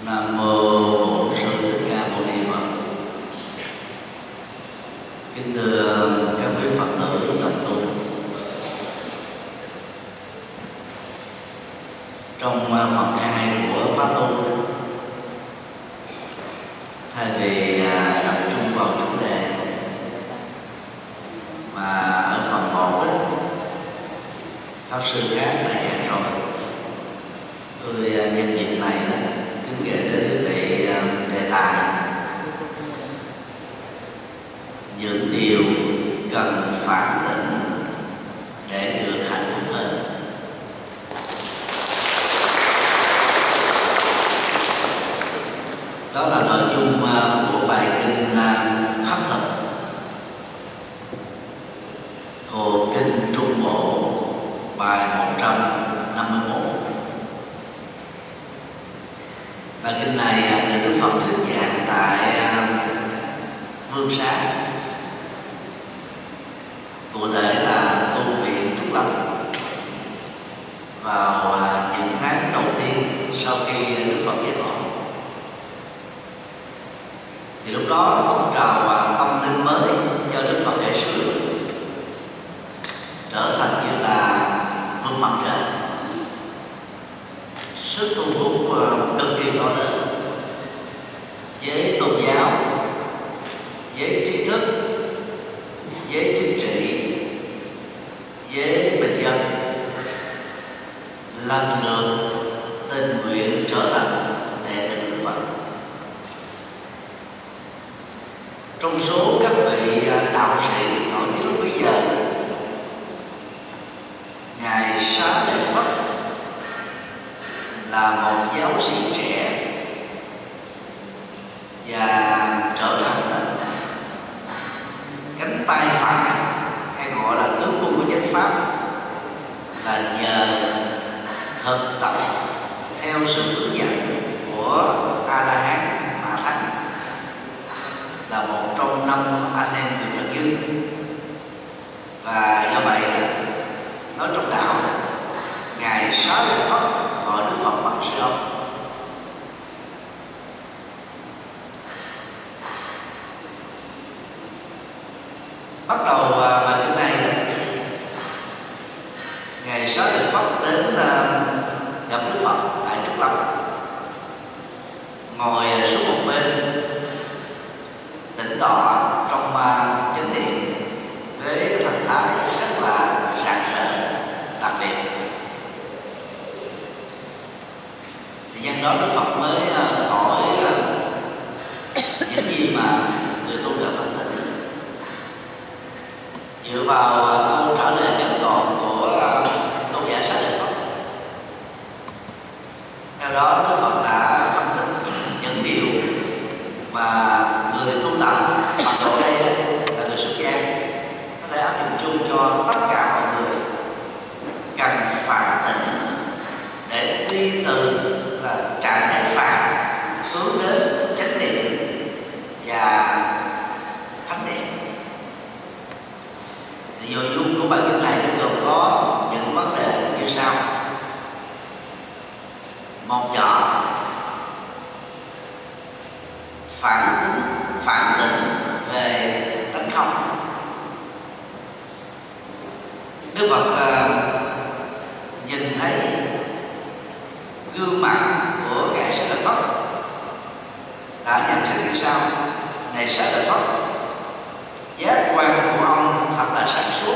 Nam mô Bổn Sư Thích Ca Mâu Ni Phật. Kính thưa các quý Phật tử đồng tu, trong phần 2 của khóa tu, thay vì tập trung vào chủ đề mà ở phần 1 đó pháp sư khác đã giảng rồi, tôi nhân dịp này đó kính gửi đến quý vị đề tài những điều cần phản tỉnh để được hạnh phúc hơn. Đó là nội dung của bài kinh Khất Thực thuộc kinh Trung Bộ, bài 151. Bài kinh này được Đức Phật thuyết giảng tại Vương Xá, cụ thể là tu viện Trúc Lâm, vào những tháng đầu tiên sau khi Đức Phật giác ngộ. Thì lúc đó phong trào tâm linh mới do Đức Phật khởi xướng trở thành như là vương mặt trời, sức thu hút cực kỳ to lớn với tôn giáo, với tri thức, với chính trị, với bình dân, lần lượt tình nguyện trở thành đệ tử Đức Phật. Trong số các vị đạo sĩ nổi tiếng lúc bấy giờ, ngài Xá Lợi Phất là một giáo sĩ trẻ và trở thành cánh tay phải hay gọi là tướng quân của chánh pháp là nhờ thực tập theo sự hướng dẫn của A La Hán Ma Thắng, là một trong 5 anh em người Trần Dương. Và do vậy nói trong đạo này, ngài Xá Lợi Phất gọi Đức Phật bằng sư ông. Bắt đầu bài kinh này ngài Xá Lợi Phất đến gặp Đức Phật tại Trúc Lâm, ngồi xuống một bên tĩnh tọa trong chánh điện với thần thái rất là rạng rỡ đặc biệt. Thì nhân đó Đức Phật mới hỏi những gì mà người tu đã phân tích. Dựa vào câu trả lời ngắn gọn của tôn giả Xá Lợi Phất, theo đó Đức Phật đã phân tích những điều mà người tu tập, mặc dù đây là người xuất gia, có thể áp dụng chung cho tất cả mọi người, cần phản tỉnh để đi từ là trạng thái phàm hướng đến chánh niệm và thánh niệm. Thì nội dung của bài kinh này nó gồm có những vấn đề như sau. Một nhỏ phản tỉnh về tánh không. Đức Phật nhìn thấy gương mặt của ngài Xá Lợi Phất, đã nhận xét như sau: ngài Xá Lợi Phất, giác quan của ông thật là sáng suốt,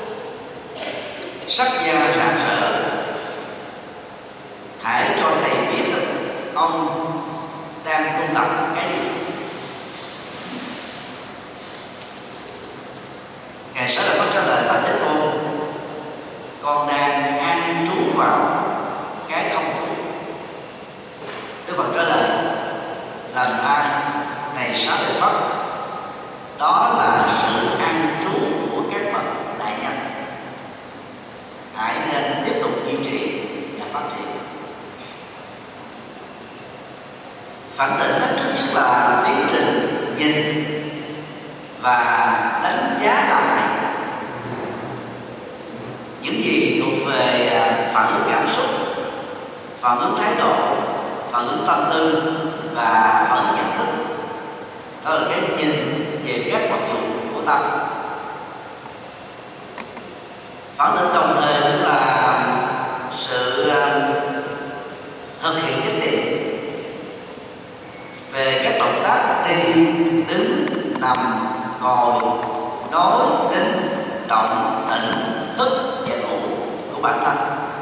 sắc da rạng rỡ, hãy cho thầy biết ông đang tu tập cái gì. Ngài Xá Lợi Phất trả lời: Bạch Thế Tôn, con đang an trú vào cái không trú. Đức Phật trả lời: làm ai? Này Xá Lợi Phất, đó là sự an trú của các bậc đại nhân, hãy nên tiếp tục duy trì và phát triển. Phản tỉnh trước nhất là tiến trình nhìn và đánh giá lại những gì thuộc về phản ứng cảm xúc, phản ứng thái độ phản ứng tâm tư và phản ứng nhận thức. Đó là cái nhìn về các vật dụng của tâm. Phản tỉnh đồng thời cũng là sự thực hiện chánh niệm về các động tác đi, đứng, nằm, ngồi, nói, nín, động, tỉnh, thức và ngủ của bản thân.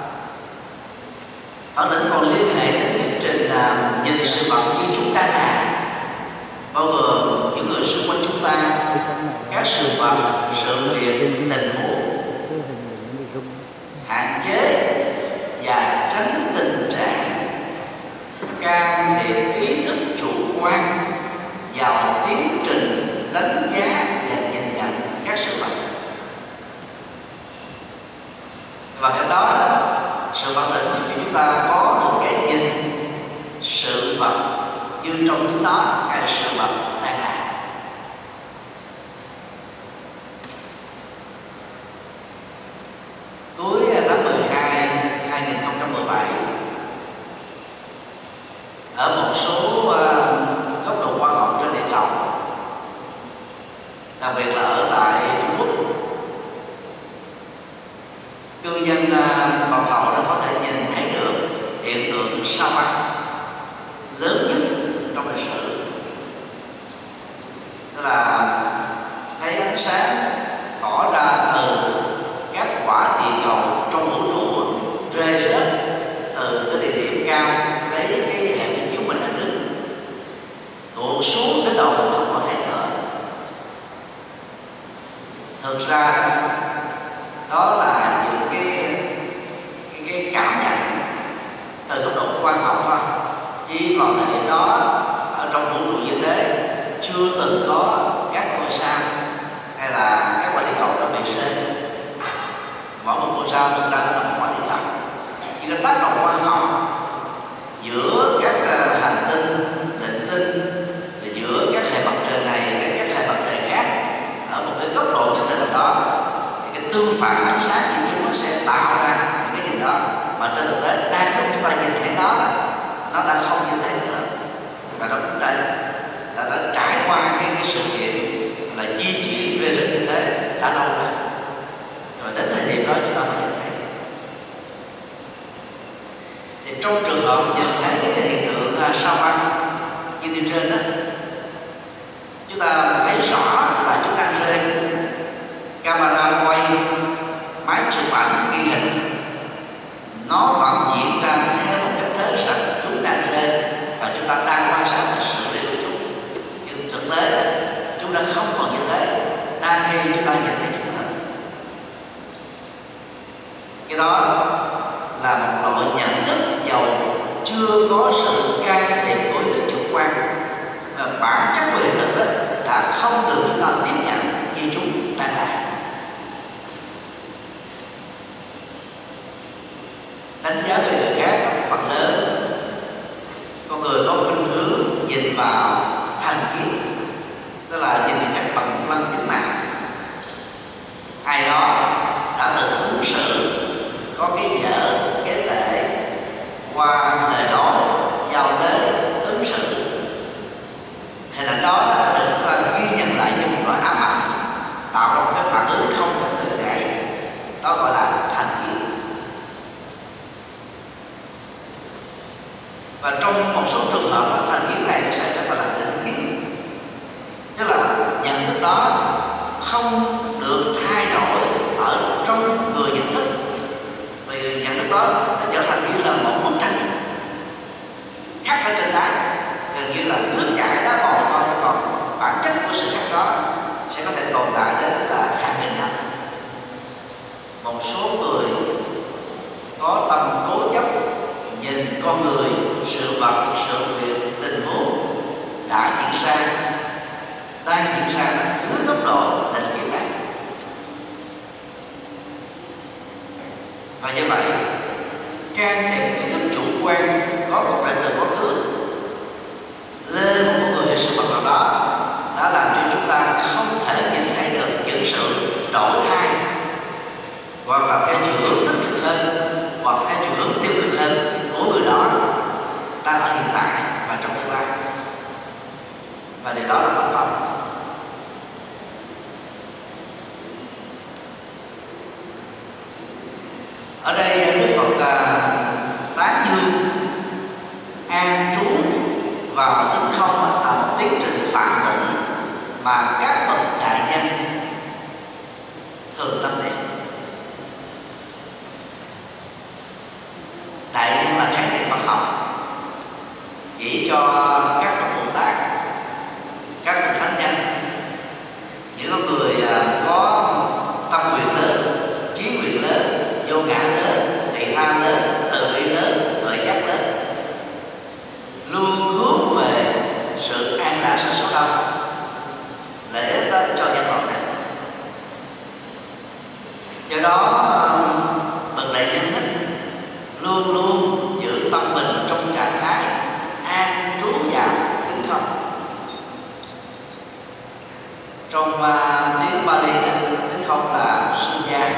Phản tỉnh còn liên hệ đến tiến trình nhìn sự vật như chúng ta là, bao gồm những người xung quanh chúng ta, các sự vật, sự việc, tình huống, hạn chế và tránh tình trạng can thiệp ý thức chủ quan vào tiến trình đánh giá và nhìn nhận các sự vật. Và cái đó sự phản tỉnh giúp cho chúng ta có được cái nhìn sự vật như trong chính nó cái sự vật đang là. Cuối tháng 12 2017, ở một số góc độ khoa học trên địa cầu, đặc biệt là ở tại Trung Quốc, cư dân toàn cầu đã có thể nhìn thấy được hiện tượng sao băng lớn nhất trong lịch sử. Tức là thấy ánh sáng tỏ ra từ các quả địa cầu trong vũ trụ rơi rớt từ cái địa điểm cao, lấy cái hệ vi chiếu mình là nước tụt xuống đến độ không có thể nữa. Thực ra đó là những cái cảm nhận từ góc độ quan học thôi, chỉ vào thời điểm đó ở trong vũ trụ như thế chưa từng có các ngôi sao hay là các quả địa cầu đã bị rơi. Mỗi một ngôi sao thực ra nó là một quả địa cầu. Nhưng cái tác động quan học giữa các hành tinh, định tinh, giữa các hệ mặt trời này và các hệ mặt trời khác ở một cái góc độ nhất định nào đó, thì cái tương phản ánh sáng như chúng nó sẽ tạo ra những cái gì đó mà trên thực tế đang lúc chúng ta nhìn thấy nó đã không như thế nữa, và nó cũng đã trải qua cái sự kiện là di chuyển rơi rớt như thế đã lâu rồi, rồi đến thời điểm đó chúng ta mới nhìn thấy. Thì trong trường hợp nhìn thấy cái hiện tượng sao băng như đi trên đó, chúng ta thấy rõ là chúng đang rơi. Camera quay, máy chụp ảnh ghi hình, nó vẫn diễn ra theo một cách thế rằng chúng đang rơi và chúng ta đang quan sát và xử lý của chúng. Nhưng thực tế chúng ta không còn như thế, đang khi chúng ta nhìn thấy chúng ta. Cái đó là một loại nhận thức giàu chưa có sự can thiệp của ý thức chủ quan, và bản chất của hiện thực đã không được chúng ta tiếp nhận như chúng đang là. Đánh giá về người khác phần lớn con người có khuynh hướng nhìn vào thành kiến, tức là nhìn người khác bằng lăng kính mạng. Ai đó đã từng ứng xử có cái dở, cái tệ qua lời nói, giao tế, ứng xử, hình ảnh đó đã được chúng ta ghi nhận lại như một loại ám ảnh, tạo ra một cái phản ứng không thể tự ngại, đó gọi là thành kiến. Và trong một số trường hợp thành kiến này sẽ trở thành là định kiến, tức là nhận thức đó không được thay đổi ở trong người nhận thức, vì nhận thức đó nó trở thành như là một bức tranh khắc ở trên đá, gần như là nước chảy đá bồi thôi, còn bản chất của sự khắc đó sẽ có thể tồn tại đến là hàng nghìn năm. Một số người có tâm cố chấp nhìn con người, sự vật, sự việc, tình huống đã diễn ra, đang diễn ra dưới góc độ định kiến này. Và như vậy, can thiệp ý thức chủ quan có một đoạn từ quá khứ lên một người sự vật nào đó đã làm cho chúng ta không thể nhìn thấy được những sự đổi thay, hoặc là theo chiều hướng tích cực hơn hoặc theo chiều hướng tiêu cực hơn của người đó đang ở hiện tại và trong tương lai, và điều đó là quan trọng. Ở đây Đức Phật tán dương an trú vào tính không là một tiến trình phản tỉnh mà các bậc đại nhân thường tâm niệm. Đại nhân là khái niệm Phật học chỉ cho các bậc Bồ Tát, các bậc thánh nhân, những người có tâm nguyện lớn, chí nguyện lớn, vô ngã lớn, tỳ tha lớn, từ bi lớn, tuệ giác lớn, luôn hướng về sự an lạc cho số đông, lợi ích cho nhân loại này. Do đó bậc đại nhân ấy, luôn luôn giữ tâm mình trong trạng thái an trú vào tính không. Trong tiếng Bali tính không là sunya.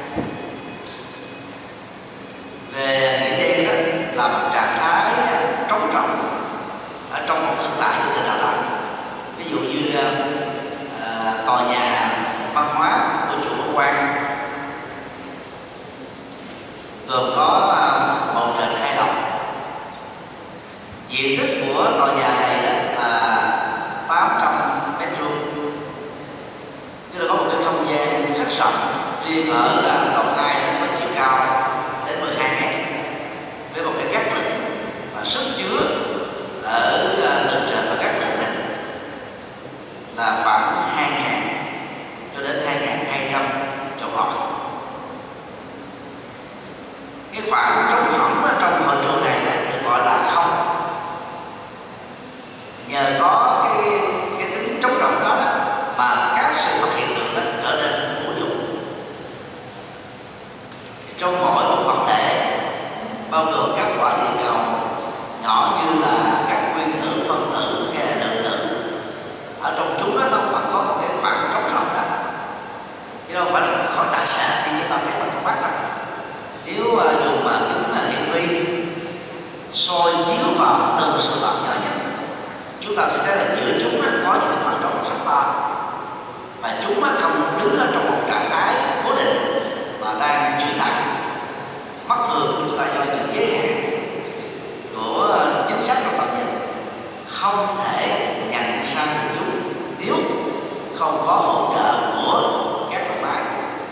Về nghĩa đen đó là một trạng thái trống rỗng ở trong một thực tại như thế nào đó. Ví dụ như tòa nhà văn hóa của chùa Phổ Quang gồm có một trệt hai lầu. Diện tích của tòa nhà này là 800 mét vuông, tức là có một cái không gian rất rộng. Riêng ở lầu 2 có chiều cao đến 12 mét với một cái gác lửng, và sức chứa ở tầng trệt và gác lửng này là khoảng 2.000 cho đến 2.200 chỗ ngồi. Cái khoảng trống phẳng ở trong hội trường này được gọi là không. Nhờ có cái tính trống rỗng đó mà các sự vật hiện tượng đó trở nên hữu dụng. Trong mỗi một vật thể, bao gồm các quả địa cầu nhỏ như là các nguyên tử, phân tử hay là lượng tử, ở trong chúng đó nó vẫn có một cái khoảng trống rỗng đó, chứ đâu phải là một khoảng đại xạ như chúng ta thấy bằng con mắt đâu. Nếu dùng kính hiển vi soi chiếu vào từng sự vật nhỏ nhất, chúng ta sẽ thấy là giữa chúng có những khoảng trống rất to, và chúng không đứng ở trong một trạng thái cố định mà đang chuyển tải. Mắt thường của chúng ta do những giới hạn của chính sách trong tầm nhìn không thể nhận ra được chúng nếu không có hỗ trợ của các động máy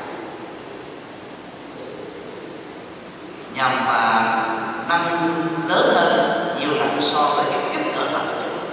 nhằm nâng lớn hơn nhiều lần so với cái kích cỡ thật của chúng.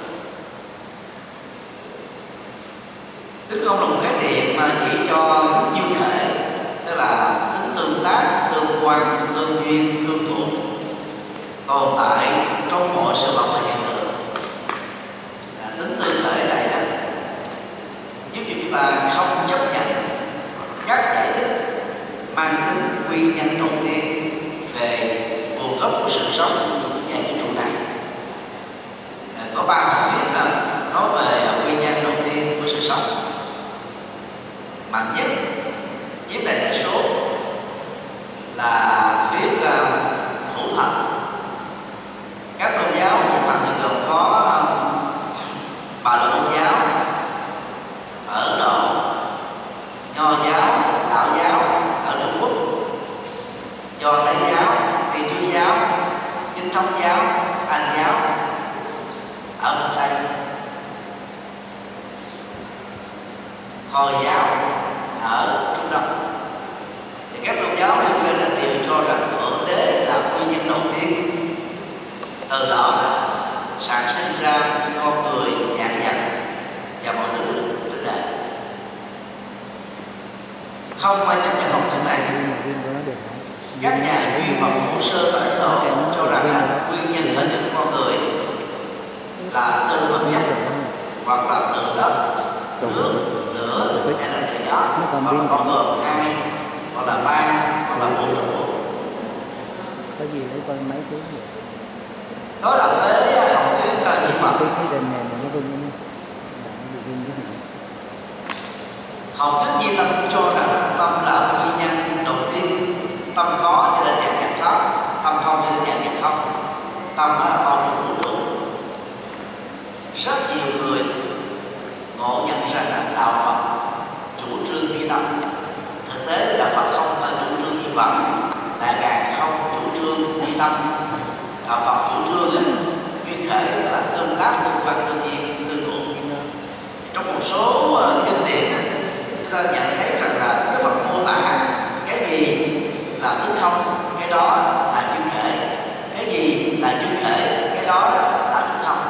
Tính không là một khái niệm mà chỉ cho tính duy thể, tức là tính tương tác, tương quan, tương duyên, tương thuận tồn tại trong mọi sự vật và hiện tượng. Tính tương thể này đó giúp cho chúng ta không chấp nhận các giải thích mang tính nguyên nhân đầu tiên về nguồn gốc của sự sống và vũ trụ này. Có ba học thuyết nói về nguyên nhân đầu tiên của sự sống. Mạnh nhất chiếm đại đa số là thuyết hữu thần. Các tôn giáo hữu thần thì gồm có Bà La Môn giáo ở Ấn Độ, Nho giáo, Đạo giáo ở Trung Quốc, Do Thái giáo, Thiên Chúa giáo, Chính thống giáo, Anh giáo ở phương Tây, Hồi giáo ở Trung Đông. Thì các tôn giáo nêu trên là đều cho rằng Thượng Đế là nguyên nhân đầu tiên, từ đó là sản sinh ra con người, vạn vật và mọi thứ trên đời. Không ai chấp nhận học thuyết này. Các nhà duy vật hồ sơ tại Ấn Độ cho rằng là nguyên nhân khởi nghiệp của con người là từ vật chất, hoặc là từ đất, nước, lửa hay là từ gió, hoặc là con gồm 2, hoặc là 3, hoặc là 4 đồng bộ. Có gì để coi mấy thứ vậy? Đó là với học thuyết duy vật. Cái đền này nó rung. Học thuyết duy tâm cho rằng tâm là nguyên nhân đầu tiên. Tâm có cho nên dạng vật có, tâm không cho nên dạng vật không. Tâm là bao trùm ngộ nhận rằng là đạo Phật chủ trương duy tâm. Thực tế là đạo Phật không chủ trương như vậy, lại càng không chủ trương duy tâm. Đạo Phật chủ trương duyên khởi là tương tác tương quan tự nhiên tương hữu. Trong một số kinh điển chúng ta nhận thấy rằng là Đức Phật mô tả cái gì là tính không, cái đó là duyên khởi, cái gì là duyên khởi, cái đó là tính không.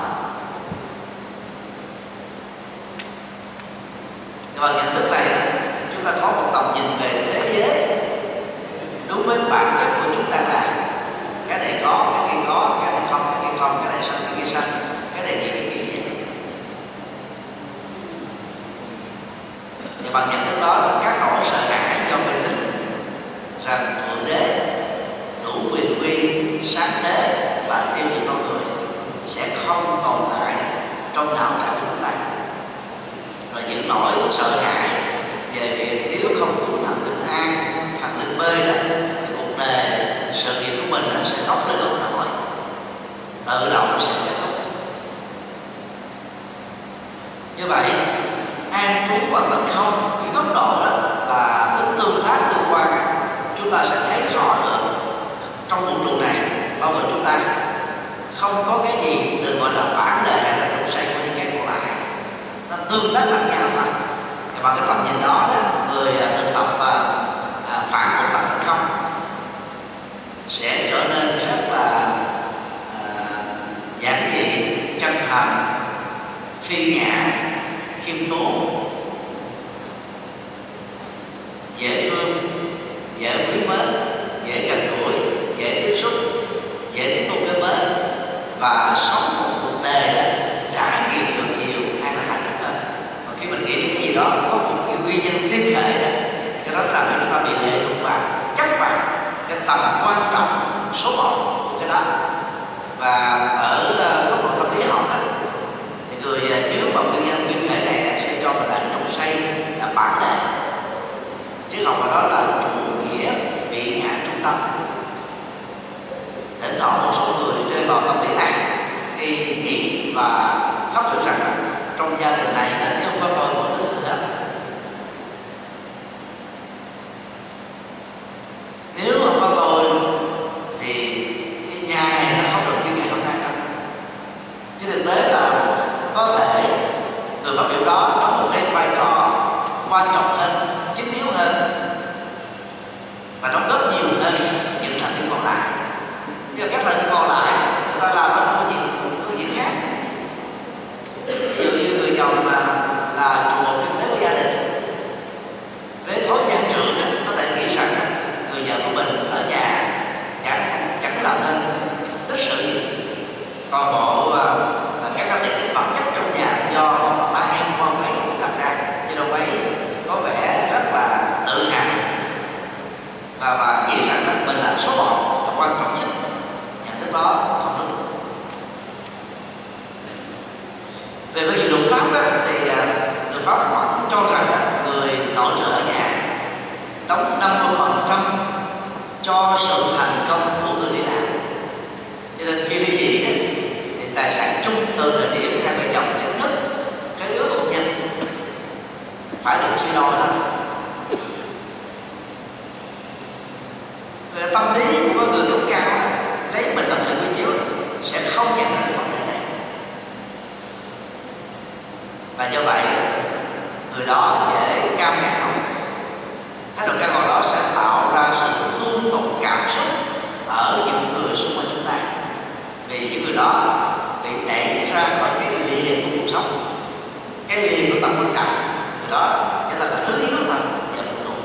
Và nhận thức này chúng ta có một tầm nhìn về thế giới đúng với bản chất của chúng ta là cái này có, cái kia có, cái này không, cái kia không, cái này sanh, cái kia sanh, cái này gì, cái kia gì. Thì bằng nhận thức đó là các nỗi sợ hãi do mình định rằng thượng đế đủ quyền uy, sáng thế và tiêu diệt con người sẽ không tồn tại trong não trạng của chúng ta. Rồi những nỗi sợ hãi về việc nếu không cúng thần linh A, thần linh B đó, thì cuộc đời, sự nghiệp của mình sẽ tốc lên lúc nổi, tự động sẽ kết thúc. Như vậy an trú và tịnh không, cái góc độ đó là tính tương tác tương quan, chúng ta sẽ thấy rõ được trong vũ trụ này bao gồm chúng ta không có cái gì được gọi là bản lề hay là độ xây của những cái còn lại, nó tương tác lẫn nhau thôi. Và bằng cái tầm nhìn đó, người thực tập phản thực bằng tịnh không sẽ trở nên rất là giản dị, chân thành, phi nhã, khiêm tốn, dễ thương, dễ quý mến, dễ gần gũi, dễ tiếp xúc, dễ tiếp tục với mới, và sống một cuộc đời đó trải nghiệm được nhiều hay là hạnh phúc hơn. Và khi mình nghĩ đến cái gì đó có một cái nguyên nhân tiên khởi đó, cái đó làm cho chúng ta bị lệ thuộc vào, chấp vào cái tầm quan trọng số một của cái đó. Và ở góc độ tâm lý học đó, thì người chiếu vào nguyên nhân tiên khởi này sẽ cho mình ảnh đồng xây là bản lề. Triết học ở đó là chủ nghĩa bị ngã trung tâm. Thỉnh thoảng một số người rơi vào tâm lý này khi nghĩ và phát biểu rằng trong gia đình này nếu không có tôi mọi thứ hết, nếu không có tôi thì cái nhà này nó không được như ngày hôm nay đâu. Chứ thực tế là có thể người phát biểu đó đóng một cái vai trò quan trọng hơn, chính yếu hơn và đóng góp nhiều hơn những thành viên còn lại. Nhưng các thành viên còn lại người ta làm ở phương diện khác. Ví dụ như người chồng mà là trụ cột kinh tế của gia đình, với thói gian trưởng có thể nghĩ rằng người vợ của mình ở nhà chẳng làm nên tích sự gì, toàn bộ các tiện ích vật chất trong nhà do tay con ấy làm ra, cho nên ấy có vẻ rất là tự hào và nghĩ rằng mình là số một, là quan trọng nhất. Nhận thức đó không đúng. Về cái luật pháp đó, thì luật pháp vẫn cho rằng người nội trợ ở nhà đóng 50% cho sự thành công của người đi làm. Cho nên khi ly dị thì tài sản chung từ thời điểm hai vợ chồng chính thức cái ước hôn nhân phải được chia đôi đó. Về tâm lý của người cấp cao lấy mình làm thầy quy chiếu sẽ không nhận ra được vấn đề này, và do vậy người đó dễ cao ngạo. Thái độ cao ngạo đó sẽ tạo ra sự thương tổn cảm xúc ở những người xung quanh chúng ta, vì những người đó bị đẩy ra khỏi cái lìa của cuộc sống, cái lìa của tầm quan trọng. Người đó trở thành là thứ yếu thôi và phụ thuộc.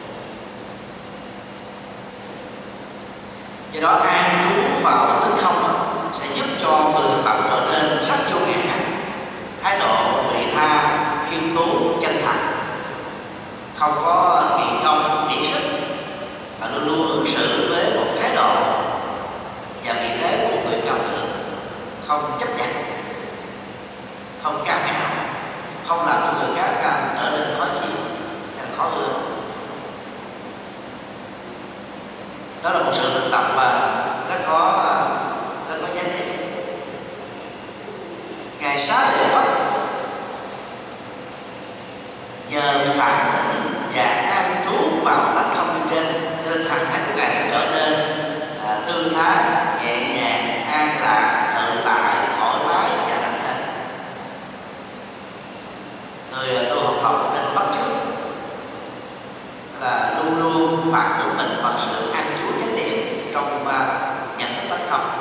Do đó an trú vào tính không sẽ giúp cho người thực tập trở nên rất vô ngã, thái độ vị tha, khiêm tốn, chân thành, không có kỳ công, kỳ sức, và luôn luôn ứng xử với một thái độ và vị thế của người cao thượng, không chấp nhận, không cao ngạo, không làm cho người khác trở nên khó chịu hay khó ưa. Đó là một sự thực tập và rất có giá trị. Ngài Xá Lợi Phất nhờ phản tỉnh và an trú vào tánh không như trên, cho nên thần thái của ngài trở nên thư thái, nhẹ nhàng, an lạc, tự tại, thoải mái và thanh thản. Người tu học Phật nên bắt chước là luôn luôn phản tỉnh mình bằng sự an trú chánh niệm trong nhận thức tánh không,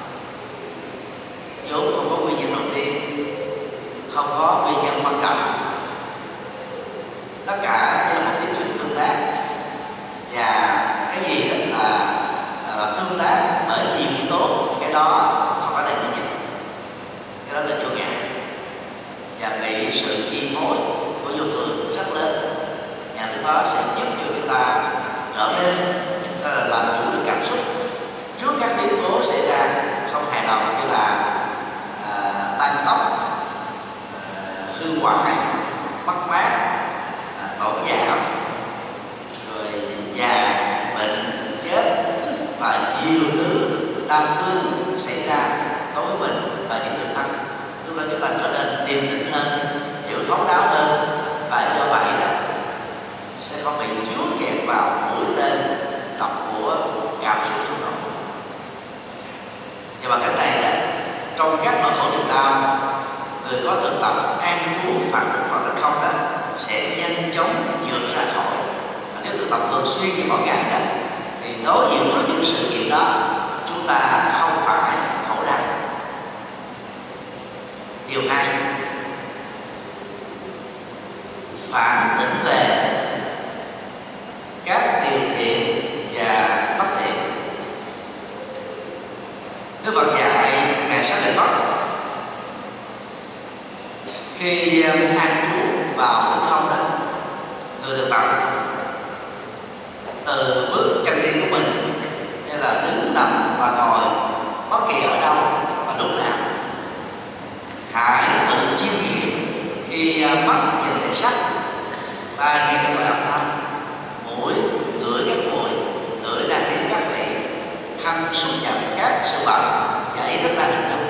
vốn không có nguyên nhân đầu tiên, không có nguyên nhân quan trọng, tất cả chỉ là một tiến trình tương tác. Và cái gì đó là tương tác bởi nhiều yếu tố, cái đó không phải là nguyên nhân, cái đó là vô ngã và bị sự chi phối của vô thường rất lớn. Và lúc đó sẽ giúp cho chúng ta trở nên làm chủ được cảm xúc trước các biến cố xảy ra không hài lòng, như là tan tóc, hư hoại, mất mát, tổn giảm, rồi già, bệnh, chết và nhiều thứ đau thương xảy ra đối với mình và những người thân. Lúc đó chúng ta trở nên điềm tĩnh hơn, hiểu thấu đáo hơn, và do vậy đó sẽ không bị dướng kẹt vào mũi tên độc của cảm xúc xung động. Và bằng cách này đó, trong các nỗi khổ niềm đau, người có thực tập an trú phản tỉnh vào tánh không đó sẽ nhanh chóng vượt ra khỏi. Và nếu thực tập thường xuyên như mỗi ngày đó, thì đối diện với những sự kiện đó chúng ta không phải khổ đau. Điều hai, phản tỉnh về các điều thiện và bất thiện. Đức Phật dạy ngày Xá Lợi Phất khi an trú vào tánh không đó, người thực tập từ bước chân đi của mình, như là đứng, nằm và ngồi bất kỳ ở đâu và lúc nào, hãy tự chiêm nghiệm khi mắt nhìn thấy sắc, tai nghe các loại âm thanh, mũi ngửi các mùi, lưỡi đang nếm các vị, thân xúc chạm các sự vật và ý thức ra hình dung.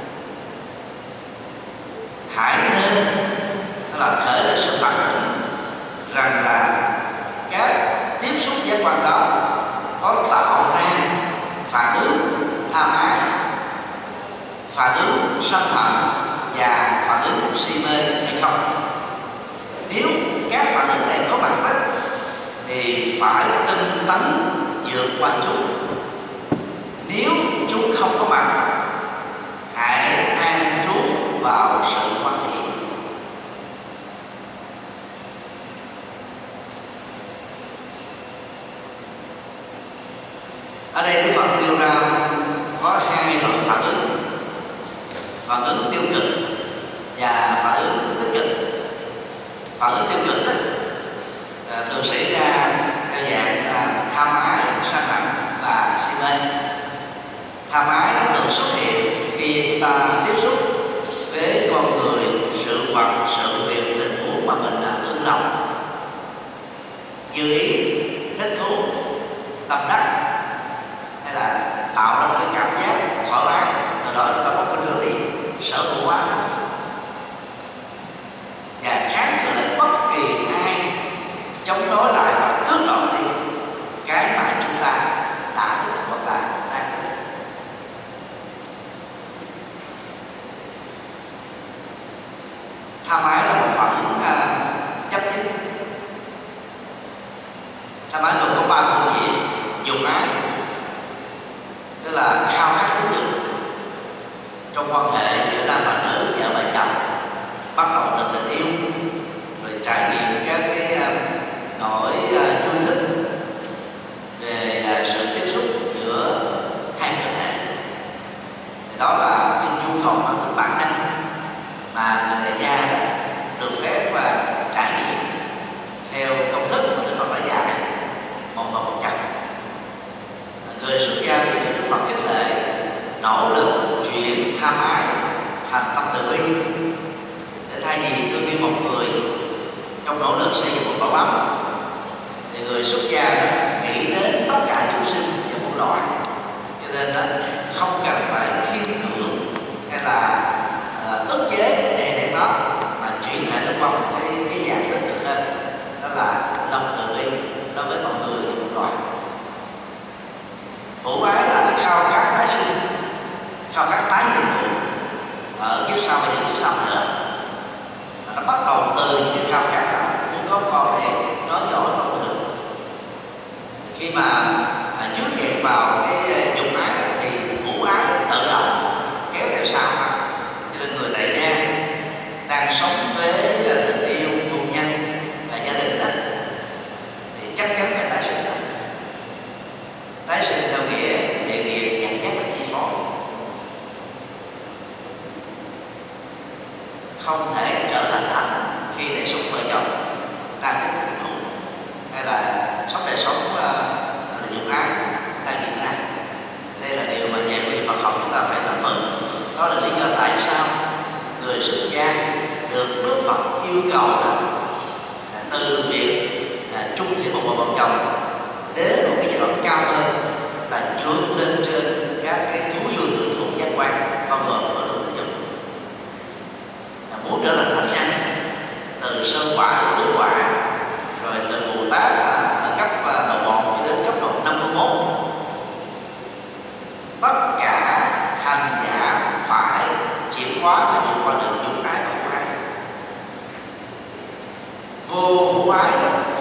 Hãy nên là khởi lên sự phản ứng rằng là các tiếp xúc giác quan đó có tạo ra phản ứng tham ái, phản ứng sân hận và phản ứng si mê hay không. Nếu các phản ứng này có mặt tất thì phải tinh tấn vượt qua chúng. Nếu chúng không có mặt, hãy an trú vào sự quan hệ. Ở đây Đức Phật nêu ra có hai loại phản ứng: phản ứng tiêu cực và phản ứng tích cực. Phản ứng tiêu cực đó, thường xảy ra theo dạng tham ái, sân hận và si mê. Tham ái nó thường xuất hiện khi chúng ta tiếp xúc với con người, sự vật, sự việc, tình huống mà mình đã ưng lòng, như ý, thích thú, tâm đắc, hay là tạo ra một cái cảm giác thoải mái, từ đó chúng ta có khuynh hướng liền sở hữu hóa và kháng cự lại bất kỳ ai chống đối lại và tước đoạt đi cái mà chúng ta đã thích hoặc là đang thích. Tham ái là một phản ứng chấp chính. Tham ái gồm có ba phương diện: dùng ái, tức là khao khát tính dục trong quan hệ giữa nam và nữ, vợ và chồng, bắt đầu từ tình yêu, rồi trải nghiệm các cái nỗi vui thích về sự tiếp xúc giữa hai cơ thể. Thì đó là cái nhu cầu mang tính bản năng mà người đại gia đó được phép trải nghiệm theo công thức mà Đức Phật đã dạy 1/100. Người xuất gia thì Đức Phật khích lệ nỗ lực chuyển tham ái thành tâm từ bi, để thay vì thương yêu một người trong nỗ lực xây dựng một quả bóng, thì người xuất gia đó nghĩ đến tất cả chúng sinh và muôn loài, cho nên đó không cần phải khiêm cưỡng hay là ức chế để nó mà chuyển thể nó qua một cái dạng tích cực hơn. kiếp sau, bây giờ kiếp sau nữa. Nó bắt đầu từ những cái khao khát là muốn có con để nó giỏi tốt được. Khi mà dướng kẹt vào cái dục ái thì ngũ ái tự động kéo theo sau. Cho nên người tại gia đang sống với tình yêu, hôn nhân và gia đình đó thì chắc chắn phải tái sinh. Tái sinh theo nghĩa địa nghiệp dẫn dắt và chi phối, không thể trở thành thánh khi để sống vợ chồng đang có tình hữu, hay là sống đời sống là dục ái đang diễn ra. Đây là điều mà nhà vi Phật học chúng ta phải làm mừng. Đó là lý do tại sao người xuất gia được Đức Phật yêu cầu là từ việc chung thủy một vợ chồng đến một cái giai đoạn cao hơn là vượt lên trên các cái thú vui hưởng thụ giác quan, bao gồm có được tình dục. Muốn trở thành thánh nhân từ sơ quả đến tứ quả, rồi từ Bồ Tát ở cấp độ 1 cho đến cấp độ 51, tất cả hành giả phải chuyển hóa và vượt qua được dục ái và hữu ái. Vô hữu ái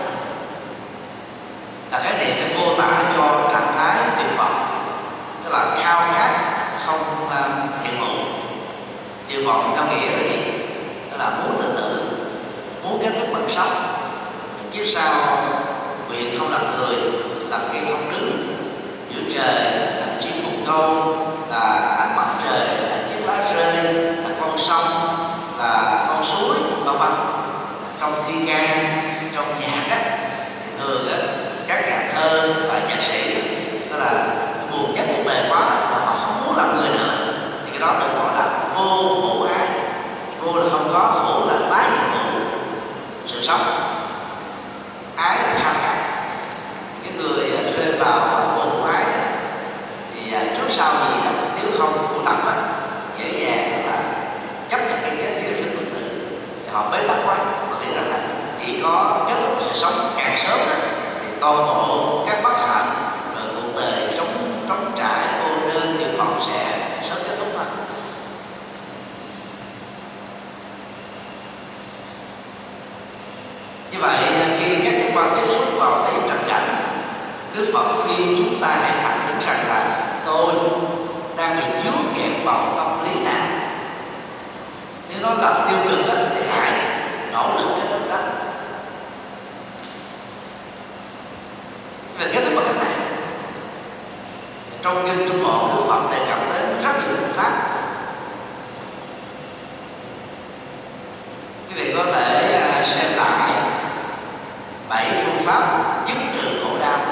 là khái niệm để mô tả cho trạng thái tuyệt vọng, tức là khao khát không hiện hữu. Tuyệt vọng theo nghĩa là gì? Tức là muốn tự tử, muốn kết thúc bằng sống. Kiếp sau nguyện không làm người, làm cây thông đứng giữa trời, làm chim bồ câu, là ánh mặt trời, là chiếc lá rơi, là con sông, là con suối, vân vân. Trong thi ca, trong nhạc á, thường á, các nhà thơ và nhạc sĩ đó là buồn chắc cuộc đời quá là họ không muốn làm người nữa, thì cái đó được gọi là vô hữu ái. Vô là không có, hữu là tái hiện hữu sự sống, ái là khao khát. Cái người rơi vào vô hữu ái đó, thì trước sau gì đó nếu không tu tập á, dễ dàng là chấp nhận cái kết thúc cuộc đời. Thì họ bế tắc quá, họ nghĩ rằng là chỉ có kết thúc sự sống càng sớm đó, toàn bộ các bất hạnh rồi cuộc đời trống trải, cô đơn, tuyệt vọng sẽ sớm kết thúc thôi. Như vậy khi các giác quan tiếp xúc vào thế giới trần cảnh, Đức Phật khuyên chúng ta hãy phản ứng rằng là tôi đang bị dướng kẹt vào tâm lý nào. Nếu nó là tiêu cực đó, thì hãy nỗ lực cái lúc đó. Về kết thúc bằng cách này, trong kinh Trung Bộ, Đức Phật đề cập đến rất nhiều phương pháp. Quý vị có thể xem lại 7 phương pháp dứt trừ khổ đau.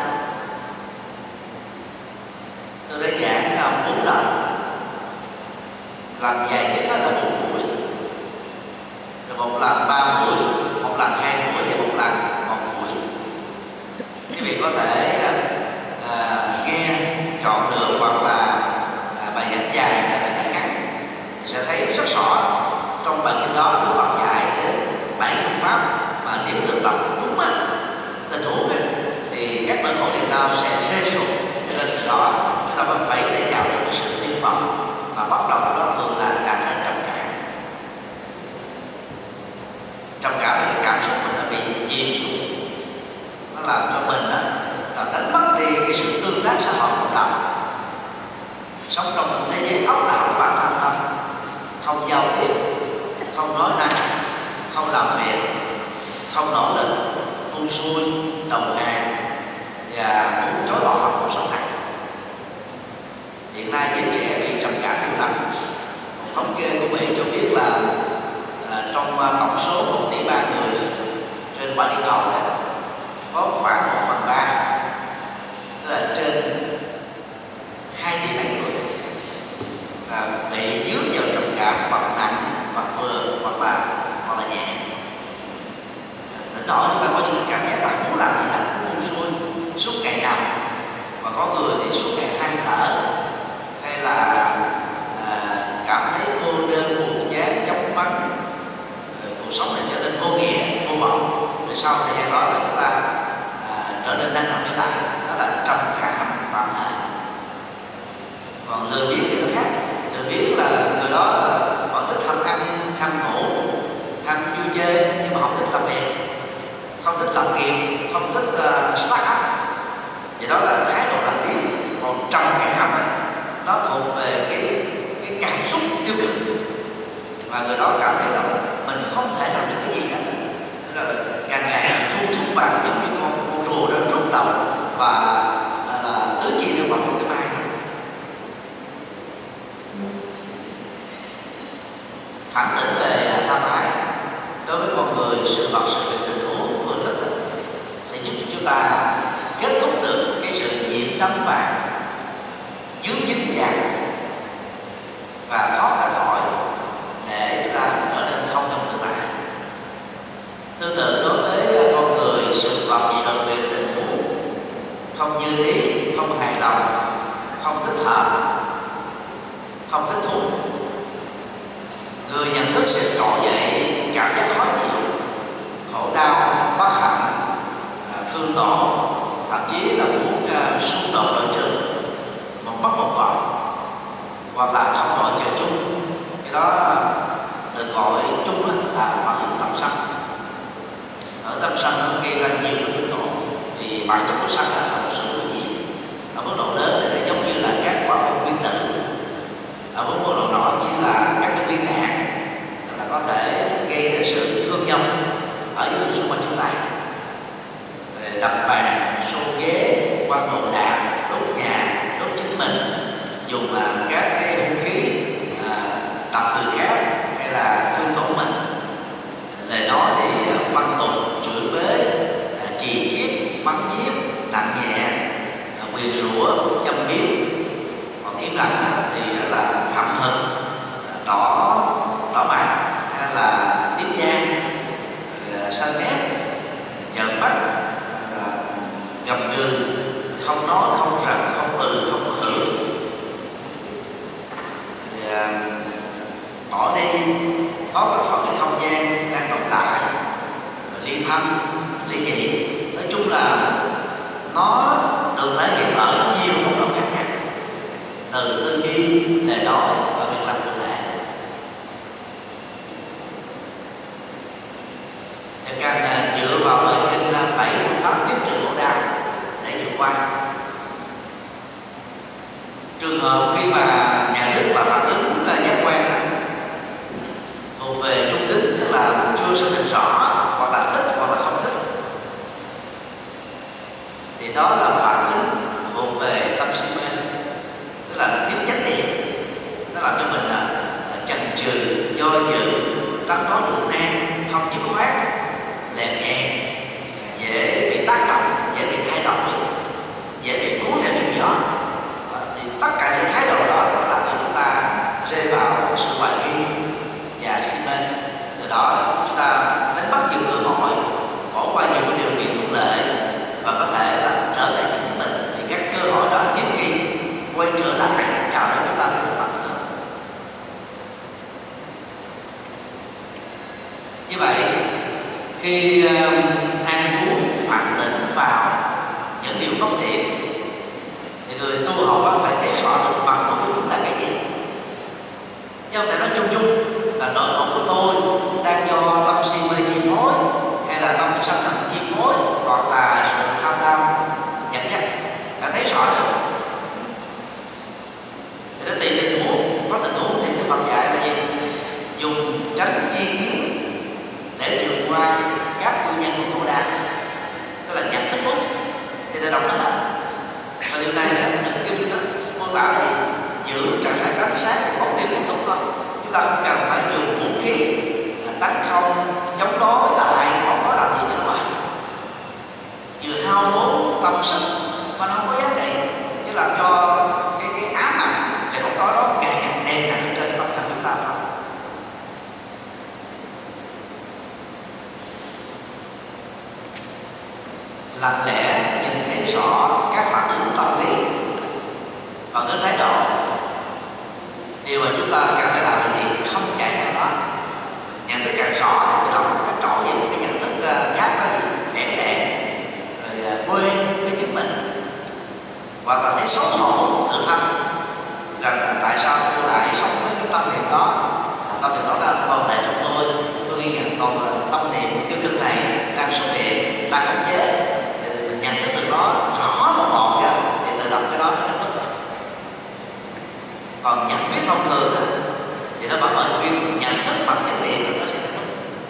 Tôi đã giảng 4 lần, lần dài nhất đó là 4 buổi, rồi một lần 3 buổi, một lần 2 buổi và một lần 1 buổi. Quý vị có thể nghe chọn được, hoặc là bài giảng dài hay bài giảng ngắn, sẽ thấy rất rõ trong bài kinh đó Đức Phật dạy đến 7 phương pháp mà nếu thực tập đúng tình huống thì các nỗi khổ niềm đau sẽ rơi xuống. Cho nên từ đó chúng ta vẫn phải để vào được sự tuyệt vọng, và bắt đầu đó thường là trạng thái trầm cảm. Trầm cảm là cái cảm xúc mình đã bị chìm xuống, nó làm cho mình là đánh mất đi cái sự tương tác xã hội cộng đồng, sống trong một thế giới ốc đảo của bản thân thôi, không giao tiếp, không nói năng, không làm việc, không nỗ lực, buông xuôi, đầu hàng và muốn chối bỏ cuộc sống này. Hiện nay giới trẻ bị trầm cảm nhiều lắm. Thống kê của Mỹ cho biết là trong tổng số 1,3 tỷ người trên quả địa cầu này, có khoảng 1/3, tức là trên 2 tỷ người bị dướng vào trầm cảm hoặc nặng, hoặc vừa, hoặc là nhẹ. Thỉnh thoảng chúng ta có những cảm giác là muốn làm gì đó buông xuôi suốt ngày nào, và có người thì suốt ngày than thở, hay là cảm thấy cô đơn, buồn chán, chống vắng, cuộc sống này trở nên vô nghĩa, vô vọng. Rồi sau thời gian đó là chúng ta trở nên năng động trở lại, đó là trầm cảm tạm thời. Còn lười biếng thì nó khác. Lười biếng là người đó còn thích thầm lập nghiệp, không thích start up. Vậy đó là thái độ làm việc. Còn trầm cảm ấy, nó thuộc về cái cảm xúc tiêu cực, và người đó cảm thấy là mình không thể làm được cái gì hết. Tức là càng ngày thu thúc vào giống như con rùa đó rút đầu và là tứ chi nó bằng một cái mai. Phản tỉnh về tham ái đối với con người, sự vật, sự việc, tình huống vừa thực sẽ giúp chúng ta kết thúc được cái sự nhiễm đắm vàng, dướng dính vàng và thoát ra khỏi, để chúng ta trở nên thông dong tự tại. Tương tự đối với con người, sự vật, sự việc, tình huống không như ý, không hài lòng, không thích hợp, không thích thú, người nhận thức sẽ trỗi dậy cảm giác khó chịu, khổ đau, bất hạnh, thương tổn, thậm chí là muốn xung đột nội trường, một mất một còn, hoặc là không đội trời chung. Cái đó được gọi chung là phản ứng tâm sân. Ở tâm sân nó gây ra nhiều thương tổn, vì bản chất của sân là một sự hủy diệt. Ở mức độ lớn thì nó giống như là các quả bom nguyên tử, ở mức độ nhỏ như là các cái viên đạn, là có thể gây đến sự thương vong ở những xung quanh chúng ta. Về đập bàn, xô ghế, quăng đồ đạn, đốt nhà, đốt chính mình, dùng các cái vũ khí đập người khác hay là thương tổn mình. Lời nói thì văn tục, chửi bới, chì chiết, mắng nhiếc, nặng nhẹ, nguyền rủa, châm biếm. Còn im lặng thì là hậm hực, đỏ mặt, hay là tiếp gian, xanh nét, trợn mắt, gầm gừ, không nói, không rằng, không không hử, bỏ đi, thoát ra khỏi cái không gian đang tồn tại, ly thân, ly dị. Nói chung là nó được thể hiện ở nhiều góc độ khác nhau, từ tư duy, lời nói và việc làm cụ thể. Và càng dựa vào lời kinh 7 phương pháp tiếp trừ khổ đau để vượt qua. Trường hợp khi mà nhận thức và phản ứng là giác quan thuộc về trung tính, tức là chưa xác định rõ, hoặc là thích hoặc là không thích, thì đó là phản ứng thuộc về tâm si mê, tức là thiếu chánh niệm. Nó làm cho mình chần chừ, do dự, đắn đo muộn nan, không dứt khoát, lẹ nhẹ, dễ bị tác động, dễ bị thay đổi, dễ bị cuốn theo chiều gió. Thì tất cả những thái độ đó nó làm cho chúng ta rơi vào sự hoài nghi và si mê. Từ đó chúng ta đánh bắt nhiều cơ hội, bỏ qua nhiều điều kiện thuận lợi và có thể là trở lại chính mình, thì các cơ hội đó hiếm khi quay trở lại chào đón chúng ta một lần nữa. Như vậy khi ăn uống phản tỉnh vào những điều không thiện, thì người tu học phải thể rõ được bằng của chúng là cái gì. Nhưng không thể nói chung chung là nỗi khổ của tôi đang do tâm si mê chi phối, hay là tâm sân hận chi phối, hoặc là sự tham lam dẫn dắt. Phải thấy rõ được. Thì tùy tình huống, có tình huống thì cái Phật dạy là gì? Dùng tránh chi kiến để vượt qua các nguyên nhân của khổ đau, tức là nhận thức đúng thì tự động nó hết. Và điều này những kinh đó mô tả là giữ trạng thái bám sát và không điểm liên tục thôi. Chúng ta không cần phải dùng vũ khí tấn công, chống đối lại, không có làm gì bên ngoài, vừa hao tốn tâm sức mà nó không có giá trị, chứ làm cho cái ám ảnh về không có đó ngày càng đè nặng trên tâm thần chúng ta thôi. Lặng lẽ nhìn thấy rõ các phản ứng tâm lý, phản ứng thái độ. Điều mà chúng ta cần phải làm là gì? Không chạy theo đó. Nhận thức càng rõ thì tự động nó trỗi về một cái nhận thức giác đó, đẻ đẻ rồi quên với chính mình, hoặc là thấy xấu hổ tự thân rằng tại sao tôi lại sống với cái tâm niệm đó. Tâm niệm đó là tồn tại trong tôi ghi nhận còn tâm niệm tiêu cực này đang xuất hiện, đang có thường đó, thì nó vẫn ở việc nhận thức bằng chánh niệm là nó sẽ kết thúc.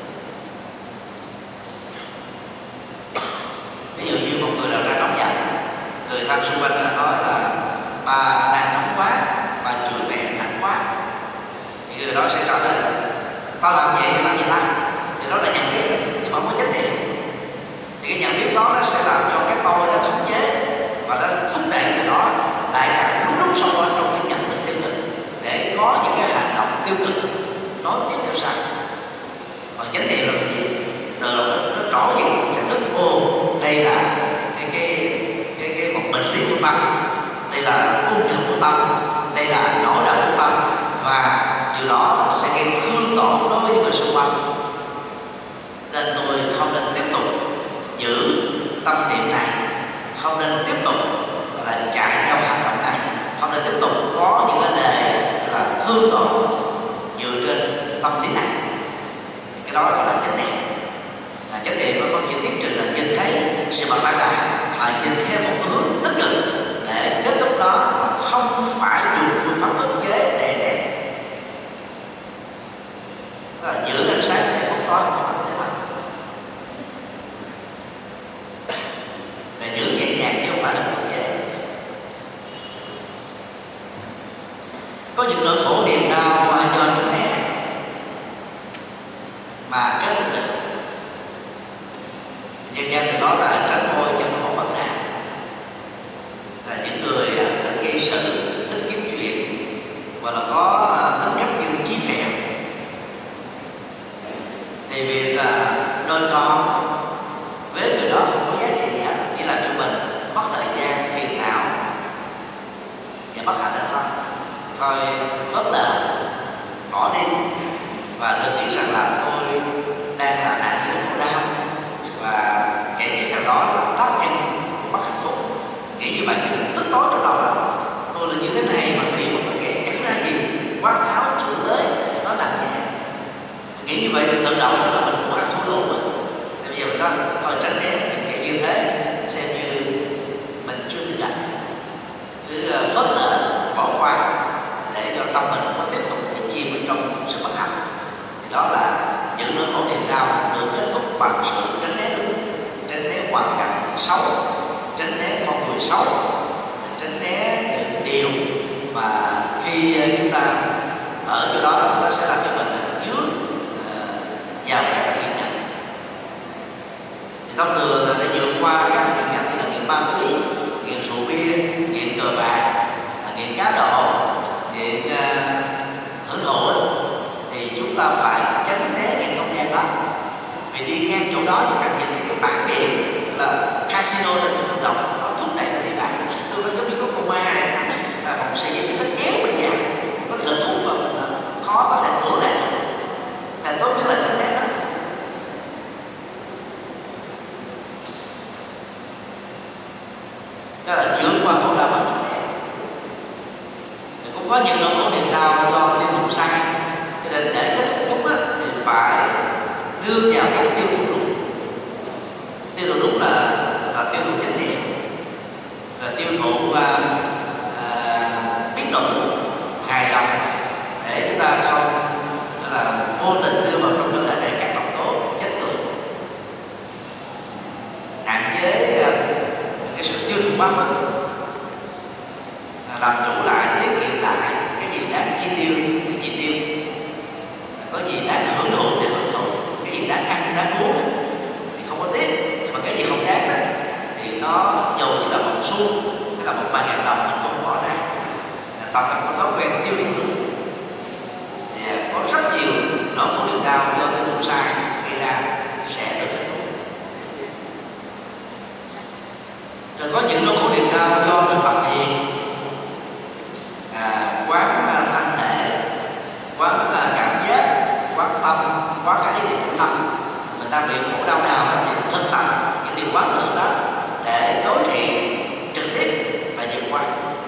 Ví dụ như một người nào đang nóng giận, người thân xung quanh đã nói là ba đang nóng quá, ba chửi mẹ nặng quá, thì người đó sẽ trả lời là ta làm vậy hay làm gì ta, thì đó là nhận biết, nhưng mà không có chánh niệm. Thì cái nhận biết đó nó sẽ làm cho cái tôi nó khống chế và nó thúc đẩy người đó lại càng lúc sâu vào trong cái nhận thức tiêu cực để có những cái hành động tiêu cực nói tiếp theo sau. Còn chánh niệm là cái gì? Từ nó trỏ những nhận thức, đây là cái một bệnh lý của tâm, đây là ung thư của tâm, đây là nỗi đau của tâm, và điều đó sẽ gây thương tổn đối với những người xung quanh. Nên tôi không nên tiếp tục giữ tâm niệm này, không nên tiếp tục là chạy theo hành động này, không nên tiếp tục có những cái lệ là thương tổn dựa trên tâm lý này. Cái đó gọi là chánh niệm. Chánh niệm nó có những tiến trình là nhìn thấy sự vật đang đạt, mà nhìn theo một hướng tích cực để kết thúc đó, mà không phải dùng phương pháp ức chế để đó là giữ ánh sáng để không có và giữ nhẹ nhàng chứ không phải là ức chế. Có những nỗi khổ niềm đau do tránh né mà kết thúc được. Nhân gian thì nói là tránh môi chẳng khổ bằng nào, là những người thích gây sự, thích kiếm chuyện, và là có tính cách như chí phèo, thì việc đôi con với người đó không có giá trị gì hết, chỉ làm cho mình mất thời gian, phiền não và bất hạnh thôi. Thôi phớt lờ, bỏ đi và đừng nghĩ rằng là tôi đang là nạn nhân của đau, và kẻ tiếp theo đó là tác nhân của bất hạnh phúc. Nghĩ như vậy thì mình tức tối trong đầu là tôi là như thế này mà bị một cái kẻ chẳng ra gì, quát tháo chửi bới, nó nặng nhẹ. Nghĩ như vậy thì tự động là mình cũng ăn thua lỗ mà. Thì bây giờ mình nói thôi tránh né những kẻ như thế, xem như mình chưa tin rằng, cứ phớt lờ, bỏ qua để cho tâm mình không tiếp tục để chìm ở trong sự bất hạnh. Thì đó là những nỗi khổ niềm đau được kết thúc bằng sự tránh né đúng, tránh né hoàn cảnh xấu, tránh né con người xấu, tránh né những điều mà khi chúng ta ở chỗ đó chúng ta sẽ làm cho mình dướng vào các cái nghiện nhận. Thì thông thường là để vượt qua các nghiện nhận như là nghiện ma túy, nghiện rượu bia, nghiện cờ bạc, nghiện cá độ, nghiện hưởng thụ, thì chúng ta phải tránh né những không gian đó. Vì đi ngang chỗ đó chúng ta nhìn thấy cái bảng biển là casino là những hoạt động nó thúc đẩy cái địa bàn. Tôi nói giống như có con ma là một sợi dây xích nó kéo mình vào, nó lực hút vào mình, khó có thể đổ lại được. Thành tốt nhất là tránh né đó. Đó là vượt qua khổ đau bằng tránh né. Cũng có những nỗi khổ niềm đau do tiêu thụ sai, cho nên để kết thúc đúng thì phải đưa vào các tiêu thụ đúng. Tiêu thụ đúng là tiêu thụ chánh niệm, là tiêu thụ biết đủ, hài lòng, để chúng ta không là vô tình đưa vào trong cơ thể này các độc tố chết người, hạn chế cái sự tiêu thụ quá mức, làm chủ lại, tiết kiệm lại, cái gì đáng chi tiêu thì chi tiêu, có gì đáng hưởng thụ thì hưởng thụ, cái gì đáng ăn đáng uống thì không có tiếc, nhưng mà cái gì không đáng đó thì nó dù chỉ là một xu hay là một vài ngàn đồng mình cũng bỏ ra. Tập thành có thói quen tiêu thụ đúng, thì có rất nhiều nỗi khổ niềm đau do tiêu thụ sai gây ra sẽ được kết thúc. Rồi có những nỗi khổ niềm đau do thực tập thiền, quán thân thể, quán cảm giác, quán tâm, quán cả ý niệm của tâm. Người ta bị khổ đau nào đó thì thực tập những điều quán tưởng đó để đối trị trực tiếp và vượt qua.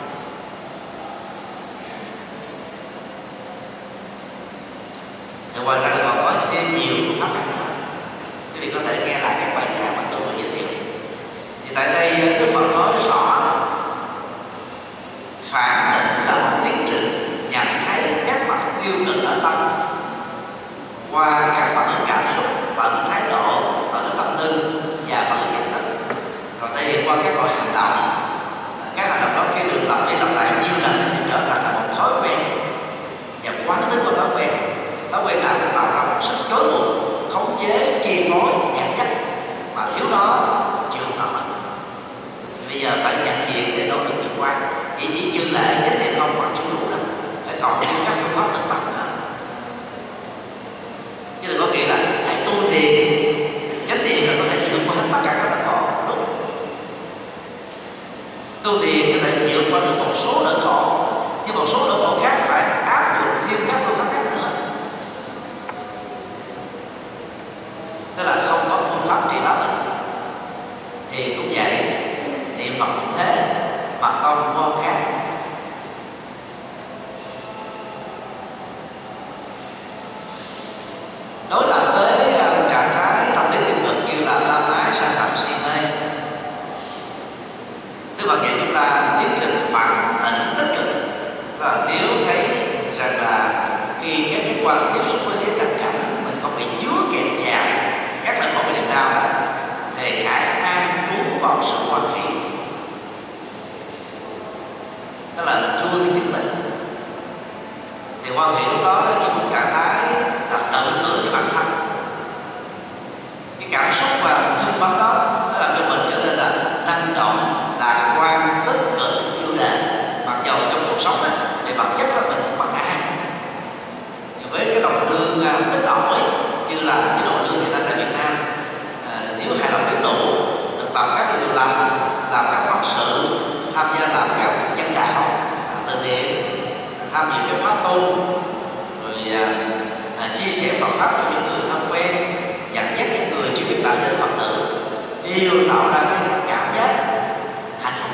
Thì ngoài ra còn có thêm nhiều phương pháp khác nữa. Quý vị có thể nghe lại các bài giảng mà tôi vừa giới thiệu. Thì tại đây Đức Phật nói rõ là phản định là một tiến trình nhận thấy các qua các phản ứng cảm xúc, phản ứng thái độ, phản ứng tâm tư và phản ứng nhận thức, rồi thể hiện qua các loại hành động. Các hành động đó khi được lặp đi lặp lại nhiều lần nó sẽ trở thành là một thói quen, và quán tính của thói quen nào cũng tạo ra một sức chối buộc, khống chế, chi phối, dẫn dắt, mà thiếu đó chịu không nổi. Bây giờ phải nhận diện để nỗ lực vượt qua. Chỉ dừng lại chánh niệm không còn chưa đủ đâu, phải còn những các phương pháp thực tập nữa. Chứ đừng có nghĩ là hãy tu thiền chánh niệm là có thể vượt qua hết tất cả các nỗi khổ. Đúng. Tu thiền có thể vượt qua được một số nỗi khổ, nhưng một số nỗi khổ khác phải áp dụng thêm các phương pháp khác nữa. Tức là không có phương pháp trị báo bệnh. Thì cũng vậy, niệm Phật cũng thế, mà không vô khác. Đối lập với trạng thái tâm lý tiêu cực như là tham ái, sân hận, si mê, tức là vậy chúng ta tiến trình phản tỉnh tích cực. Và nếu thấy rằng là khi các giác quan tiếp xúc với giới cảnh cảnh mình không bị dướng kẹt vào các nỗi khổ và niềm đau đó, thì hãy an trú vào sự hoan hỷ, tức là vui với chính mình. Thì hoan hỷ lúc đó là một trạng thái là tự thưởng cho bản thân. Cái cảm xúc và hưng phấn đó nó làm cho mình trở nên là năng động, lạc quan, tích cực, yêu đời. Mặc dầu trong cuộc sống đó, thì bản chất là mình không bằng ai. Với cái đồng lương ít ỏi như là cái đồng lương hiện nay tại Việt Nam, nếu hài lòng biết đủ, thực tập các điều lành, làm các phật sự, tham gia làm các nhân đạo, từ thiện, tham dự các khóa tu, rồi chia sẻ Phật pháp cho những người thân quen, dẫn dắt những người chưa biết đạo đến Phật tử, yêu tạo ra cái cảm giác hạnh phúc.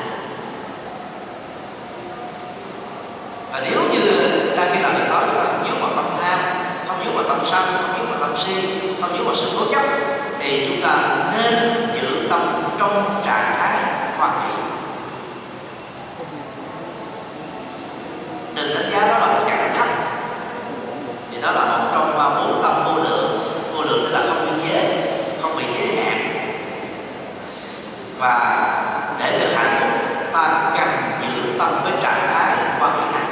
Và nếu như đang khi làm việc đó chúng ta không dướng vào tâm tham, không dướng vào tâm sân, không dướng vào tâm si, không dướng vào sự cố chấp, thì chúng ta nên giữ tâm trong trạng thái hoan hỷ. Đừng đánh giá đó là một trạng thái thấp, vì đó là một trong bốn tâm vô lượng. Vô lượng tức là không biên giới, không bị giới hạn. Và để được hạnh phúc, ta cần giữ tâm với trạng thái hoan hỷ này.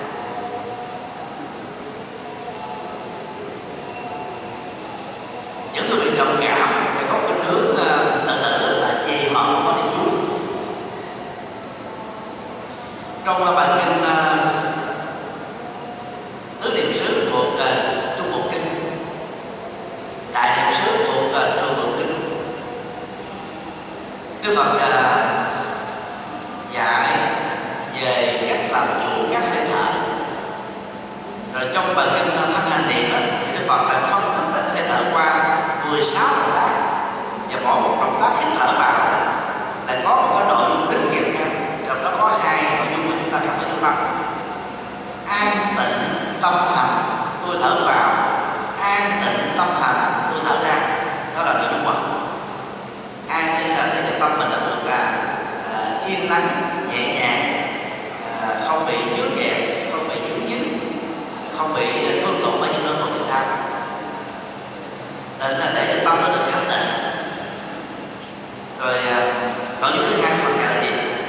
Những người bị trầm cảm thì có khuynh hướng tự là gì họ không có niềm vui. Trong bài kinh Tứ Niệm xứ thuộc Trung Bộ Kinh, Đại Niệm xứ thuộc Trường Bộ Kinh, Đức Phật dạy về cách làm chủ các hơi thở. Rồi trong bài kinh Thân Hành Niệm đó, thì Đức Phật lại phân tích hơi thở qua 16 động tác, và mỗi một động tác hít thở vào đó lại có một cái nội dung đính kèm theo. Trong đó có hai nội dung mà chúng ta cần phải lưu tâm: an tịnh tâm hành, tôi thở vào; an tịnh tâm hành, tôi thở ra. Đó là nội dung một. An là để cho tâm mình được yên lắng, nhẹ nhàng, không bị dướng kẹt, không bị dướng dính, không bị thương tổn bởi những nỗi khổ niềm đau. Tịnh là để cho tâm nó được thanh tịnh. Rồi nội dung thứ hai còn là gì?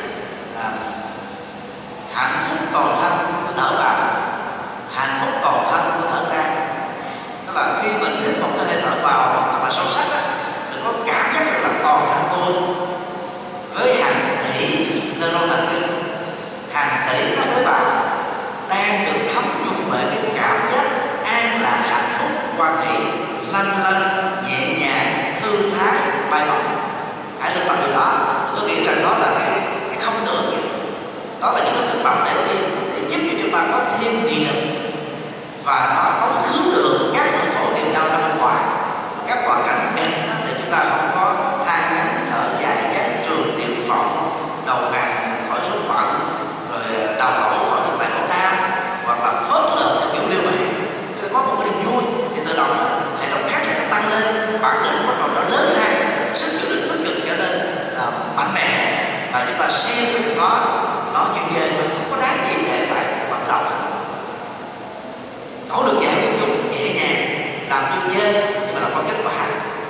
Hạnh phúc toàn thân, tôi thở vào; hạnh phúc toàn thân, tôi thở ra. Tức là khi mình hít một cái hơi thở vào thật là sâu sắc á, mình có cảm giác được là toàn thân tôi với hàng tỷ neuron thần kinh, hàng tỷ các tế bào đang được thấm nhuần bởi cái cảm giác an lạc, hạnh phúc, hoan hỷ, lanh lanh, nhẹ nhàng, thư thái, bay bổng. Hãy thực tập điều đó. Tôi nghĩ rằng đó là cái không tưởng vậy. Đó là những cái thực tập để giúp cho chúng ta có thêm nghị lực, và nó không cứu được các nỗi khổ niềm đau ra bên ngoài. Các hoàn cảnh nghịch thì chúng ta không có than ngắn thở dài, các trường tiệm phòng, đầu hàng khỏi số phận, rồi đầu ẩu khỏi thất bại khổ đau, hoặc là phớt lờ theo kiểu liêu mạng. Có một cái niềm vui thì tự động là hệ thống khác sẽ tăng lên, bản lĩnh bắt đầu nó lớn ra, sức chịu đựng tích cực trở nên mạnh mẽ, và chúng ta xem cái việc nó như vậy, không có đáng gì để phải bắt đầu. Nỗ lực giải quyết chung nhẹ nhàng, làm như trên nhưng mà là có kết quả.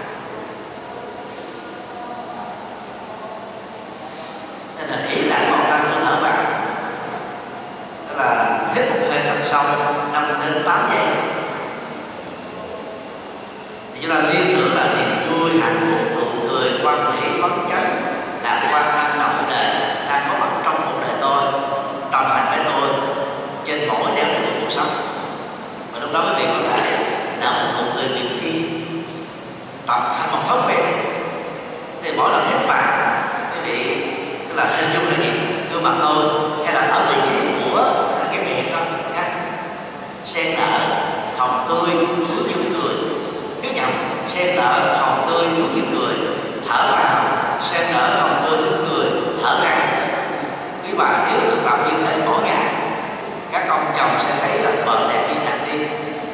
Nên là ý là còn tăng hơi thở vào, tức là hít một hơi thật sâu 5 đến 8 giây. Thì chúng ta liên tưởng là niềm vui, hạnh phúc, nụ cười, quan hỷ, phấn chấn, lạc quan, năng động của đời đang có mặt trong cuộc đời tôi, đồng hành với tôi trên mỗi nẻo đường của cuộc sống. Và lúc đó quý vị có thể nở một nụ cười miệng thi, tập thành một thói quen. Thì mỗi lần hít vào, quý vị tức là hình dung là gì? Gương mặt tôi hay là ở vị trí của cái miệng đó nha, sen nở, hồng tươi, hướng dương cười. Nếu nhầm, sen nở, hồng tươi, hướng dương cười, thở vào, sen nở, hồng tươi, hướng cười, thở ra. Quý bà nếu thực tập như thế mỗi ngày, các ông chồng sẽ thấy là vợ đẹp như nàng tiên.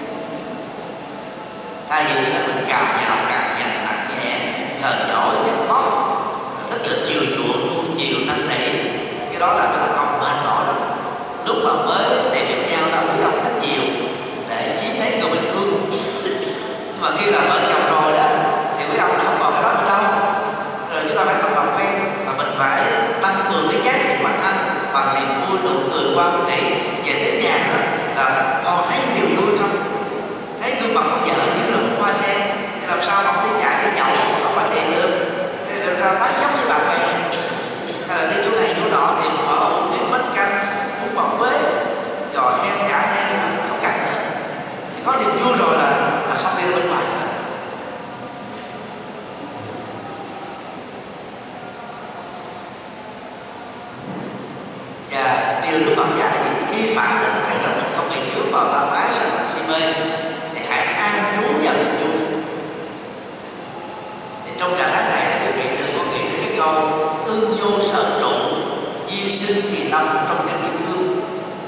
Thay vì là mình cào nhào, cào nhằn, nặng nhẹ, hờn dỗi, trách móc, thích được chiều chuộng, nuông chiều, năn nỉ, cái đó là cái đàn ông mệt mỏi lắm. Lúc mà mới tìm hiểu nhau là quý ông thích nhiều để chiếm lấy người bình thường, nhưng mà khi là vợ chồng rồi đó thì quý ông đã không còn cái đó nữa đâu. Rồi chúng ta phải không làm quen và mình phải tăng cường cái giá trị bản thân bằng niềm vui, nụ cười, quan hệ về tới nhà đó là còn thấy điều vui không? Thấy gương mặt của vợ như là một hoa sen thì làm sao mà không đi chạy đi nhậu không mà thiện được? Thì ra tán dốc với bạn bè hay là đi chỗ này chỗ nọ thì mở thì bánh canh uống bóng bế rồi hem cả nem không cần nữa. Thì có niềm vui rồi là không đi ra bên ngoài nữa. Và điều Đức Phật dạy là khi phản định thấy rằng mình không bị dướng vào tam ái sân hận si mê thì hãy an trú vào niềm vui. Thì trong trạng thái này là quý vị đừng có nghĩ đến cái câu ưng vô sở trụ di sinh kỳ tâm trong kinh Kim Cương.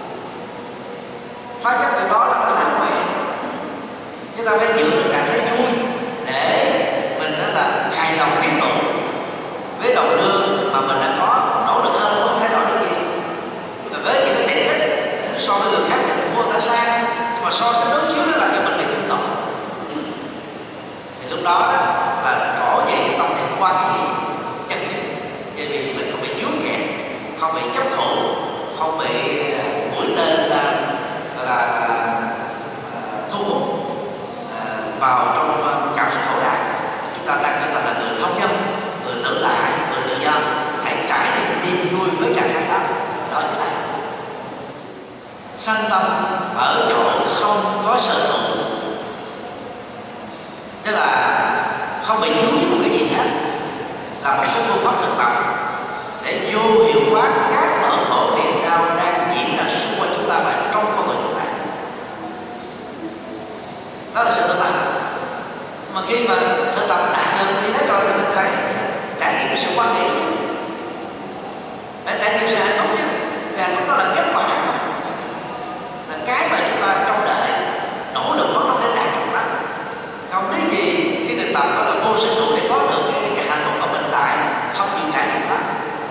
Phá chấp cái đó là nó lãng mạn. Chúng ta phải giữ được trạng thái vui để mình đó là hài lòng tiến bộ với đồng lương mà mình đã có, nỗ lực hơn không thay đổi được gì. Và với những cái tiện ích so với người khác thì mình thua người ta sang, nhưng mà so sánh đối chiếu đó là cái mình bị thương tổn. Thì lúc đó đó là trỗi dậy cái tâm niệm quan hệ chân chính, bởi vì mình không bị chướng kẹt, không bị chấp thủ, không bị mũi tên thu hút vào trong cảm xúc khổ đau. Chúng ta đang trở thành là người thông nhân, người tự tại, người tự do. Hãy trải nghiệm niềm vui với trạng thái đó. Đó chính là sanh tâm ở chỗ không có sở trụ, tức là không bị dướng với một cái gì hết, là một cái phương pháp thực tập để vô hiệu hóa các nỗi khổ niềm đau đang diễn ra xung quanh chúng ta và trong con người chúng ta. Đó là sự thực tập. Mà khi mà thực tập đạt được như thế rồi thì mình phải trải nghiệm sự quan hệ chứ, phải trải nghiệm sự hạnh phúc chứ. Vì hạnh phúc đó là kết quả, là cái mà chúng ta trông đợi, nỗ lực phấn đấu để đạt được đó. Không lấy gì khi thực tập đó là vô sự đủ để có được cái hạnh phúc và bình tại, không chịu trải nghiệm đó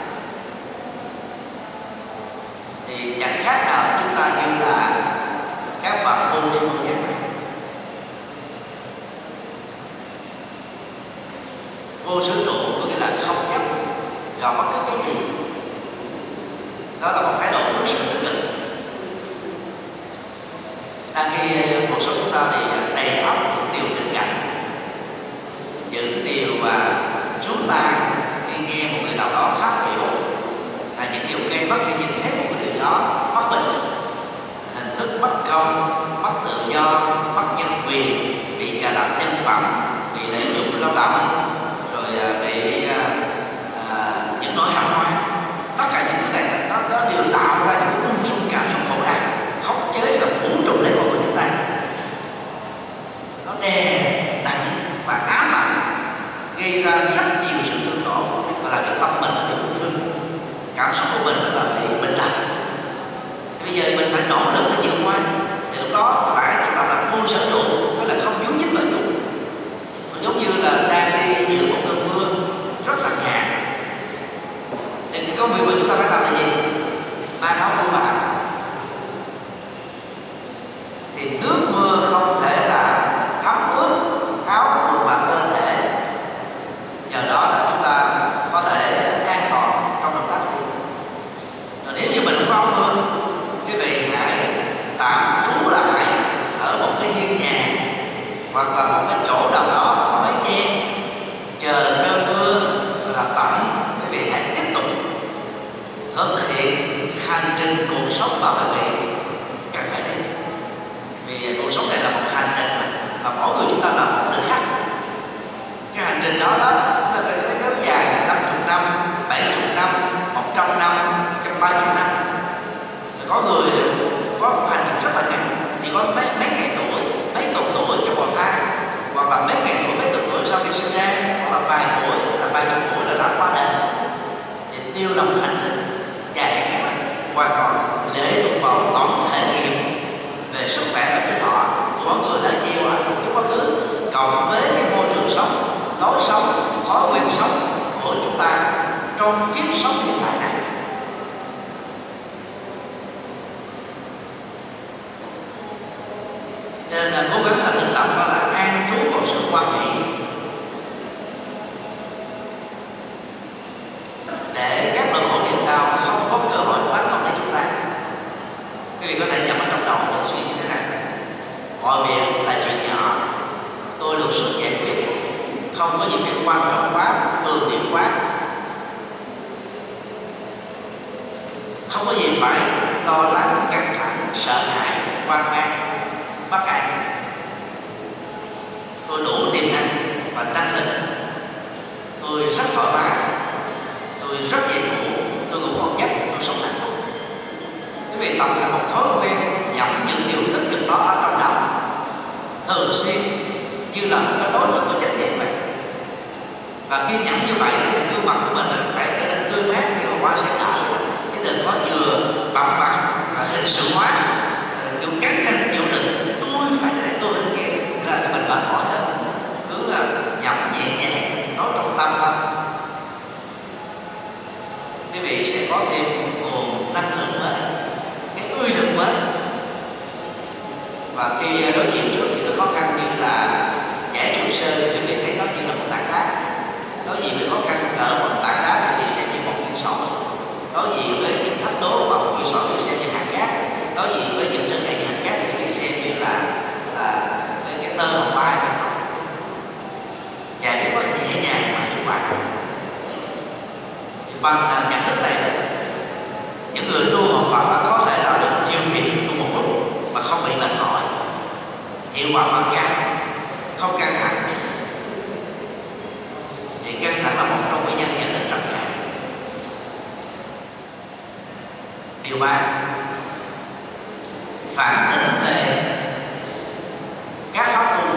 thì chẳng khác nào chúng ta như là các bạn vô trên không gian này. Vô sở trụ có nghĩa là không chấp vào bất cứ cái gì. Đó là một thái độ rất sự tích cực. Khi cuộc sống chúng ta thì đầy ắp điều tình cảnh, những điều và chú tai khi nghe một người nào đó phát biểu là những điều gây mất khi nhìn thấy một cái điều đó bất bình, hình thức bất công, mất tự do, mất nhân quyền, bị trà đạp nhân phẩm, bị lợi dụng lao động, rồi bị những nỗi hàm oan. Tất cả những thứ này nó đều tạo ra những bung xung cảm xúc khổ đau, khống chế và phủ trùm lấy con người chúng ta. Nó đè nặng và ám ảnh, gây ra rất nhiều sự thương tổn và làm cho tâm mình nó bị ung thư, cảm xúc của mình nó là bị bệnh tật. Bây giờ mình phải nỗ lực để vượt qua. Thì lúc đó phải thực tập là vô sở trụ, tức là không dính dính vào chúng. Giống như là đang đi giữa một cơn mưa rất là nhạt, thì cái công việc mà chúng ta phải làm là gì? Mang áo mưa vào. Thì nước mưa không thể là thấm hoặc là một cái chỗ nào đó có mái che chờ cơn mưa là tạnh, quý vị hãy tiếp tục thực hiện hành trình cuộc sống mà quý vị cần phải đi. Vì cuộc sống này là một hành trình mà mỗi người chúng ta là một nơi khác. Cái hành trình đó nó kéo dài 50 năm, 70 năm, 100 năm, 130 năm. Có người có một hành trình rất là ngắn, thì có mấy ngày tuổi, mấy tuần tuổi trong bào thai, hoặc là mấy ngày tuổi, mấy tuần tuổi sau khi sinh ra, hoặc là vài tuổi, là vài chục tuổi là đã qua đời. Thì tiêu là một hành trình dài ngắn này, hoàn toàn lệ thuộc vào tổng thể nghiệm về sức khỏe và tuổi thọ của mỗi người đã gieo ở trong cái quá khứ, cộng với cái môi trường sống, lối sống, thói quen sống của chúng ta trong kiếp sống hiện tại này. Cho nên là cố gắng là thực tập đó là an trú vào sự quan hệ, để các nỗi khổ niềm đau không có cơ hội tấn công đến chúng ta. Quý vị có thể nhầm ở trong đầu thường suy như thế này: mọi việc là chuyện nhỏ, tôi được sức giải quyết, không có gì phải quan trọng quá, ưu tiên quá, không có gì phải lo lắng, căng thẳng, sợ hãi, hoang mang, bất an. Tôi đủ tiềm năng và năng lực, tôi rất thoải mái, tôi rất dễ ngủ, tôi ngủ ngon giấc, tôi sống hạnh phúc. Quý vị tập thành một thói quen nhẩm những điều tích cực đó ở trong đầu thường xuyên, như là một cái đối tượng của chánh niệm vậy. Và khi nhẩm như vậy thì gương mặt của mình phải trở nên tươi mát như là hoa sen nở, chứ đừng có vừa bặm mặt và hình sự hóa, kiểu cắn răng chịu đựng, tôi phải thế này, tôi phải thế kia, là cái mình mệt mỏi hết. Cứ là nhẩm nhẹ nhàng, nói trong tâm thôi, quý vị sẽ có thêm nguồn năng lượng mới, cái uy lực mới. Và khi đối diện trước những khó khăn như là giải Trường Sơn thì quý vị thấy nó như là một tảng đá. Đối diện với khó khăn cỡ một tảng đá thì quý vị xem như một viên sỏi. Đối diện với những thách đố và một viên sỏi thì xem như hạt cát. Đối diện với những trở ngại như hạt cát thì quý vị xem như là cái tơ hồng vai này. Giải quyết nhẹ nhàng mà hiệu quả. Bằng nhận thức này, những người tu học Phật có thể làm được nhiều việc cùng một lúc mà không bị mệt mỏi, hiệu quả bằng cao, không căng thẳng. Thì căng thẳng là một trong nguyên nhân dẫn đến trầm cảm. Điều 3, phản tỉnh về các pháp tu.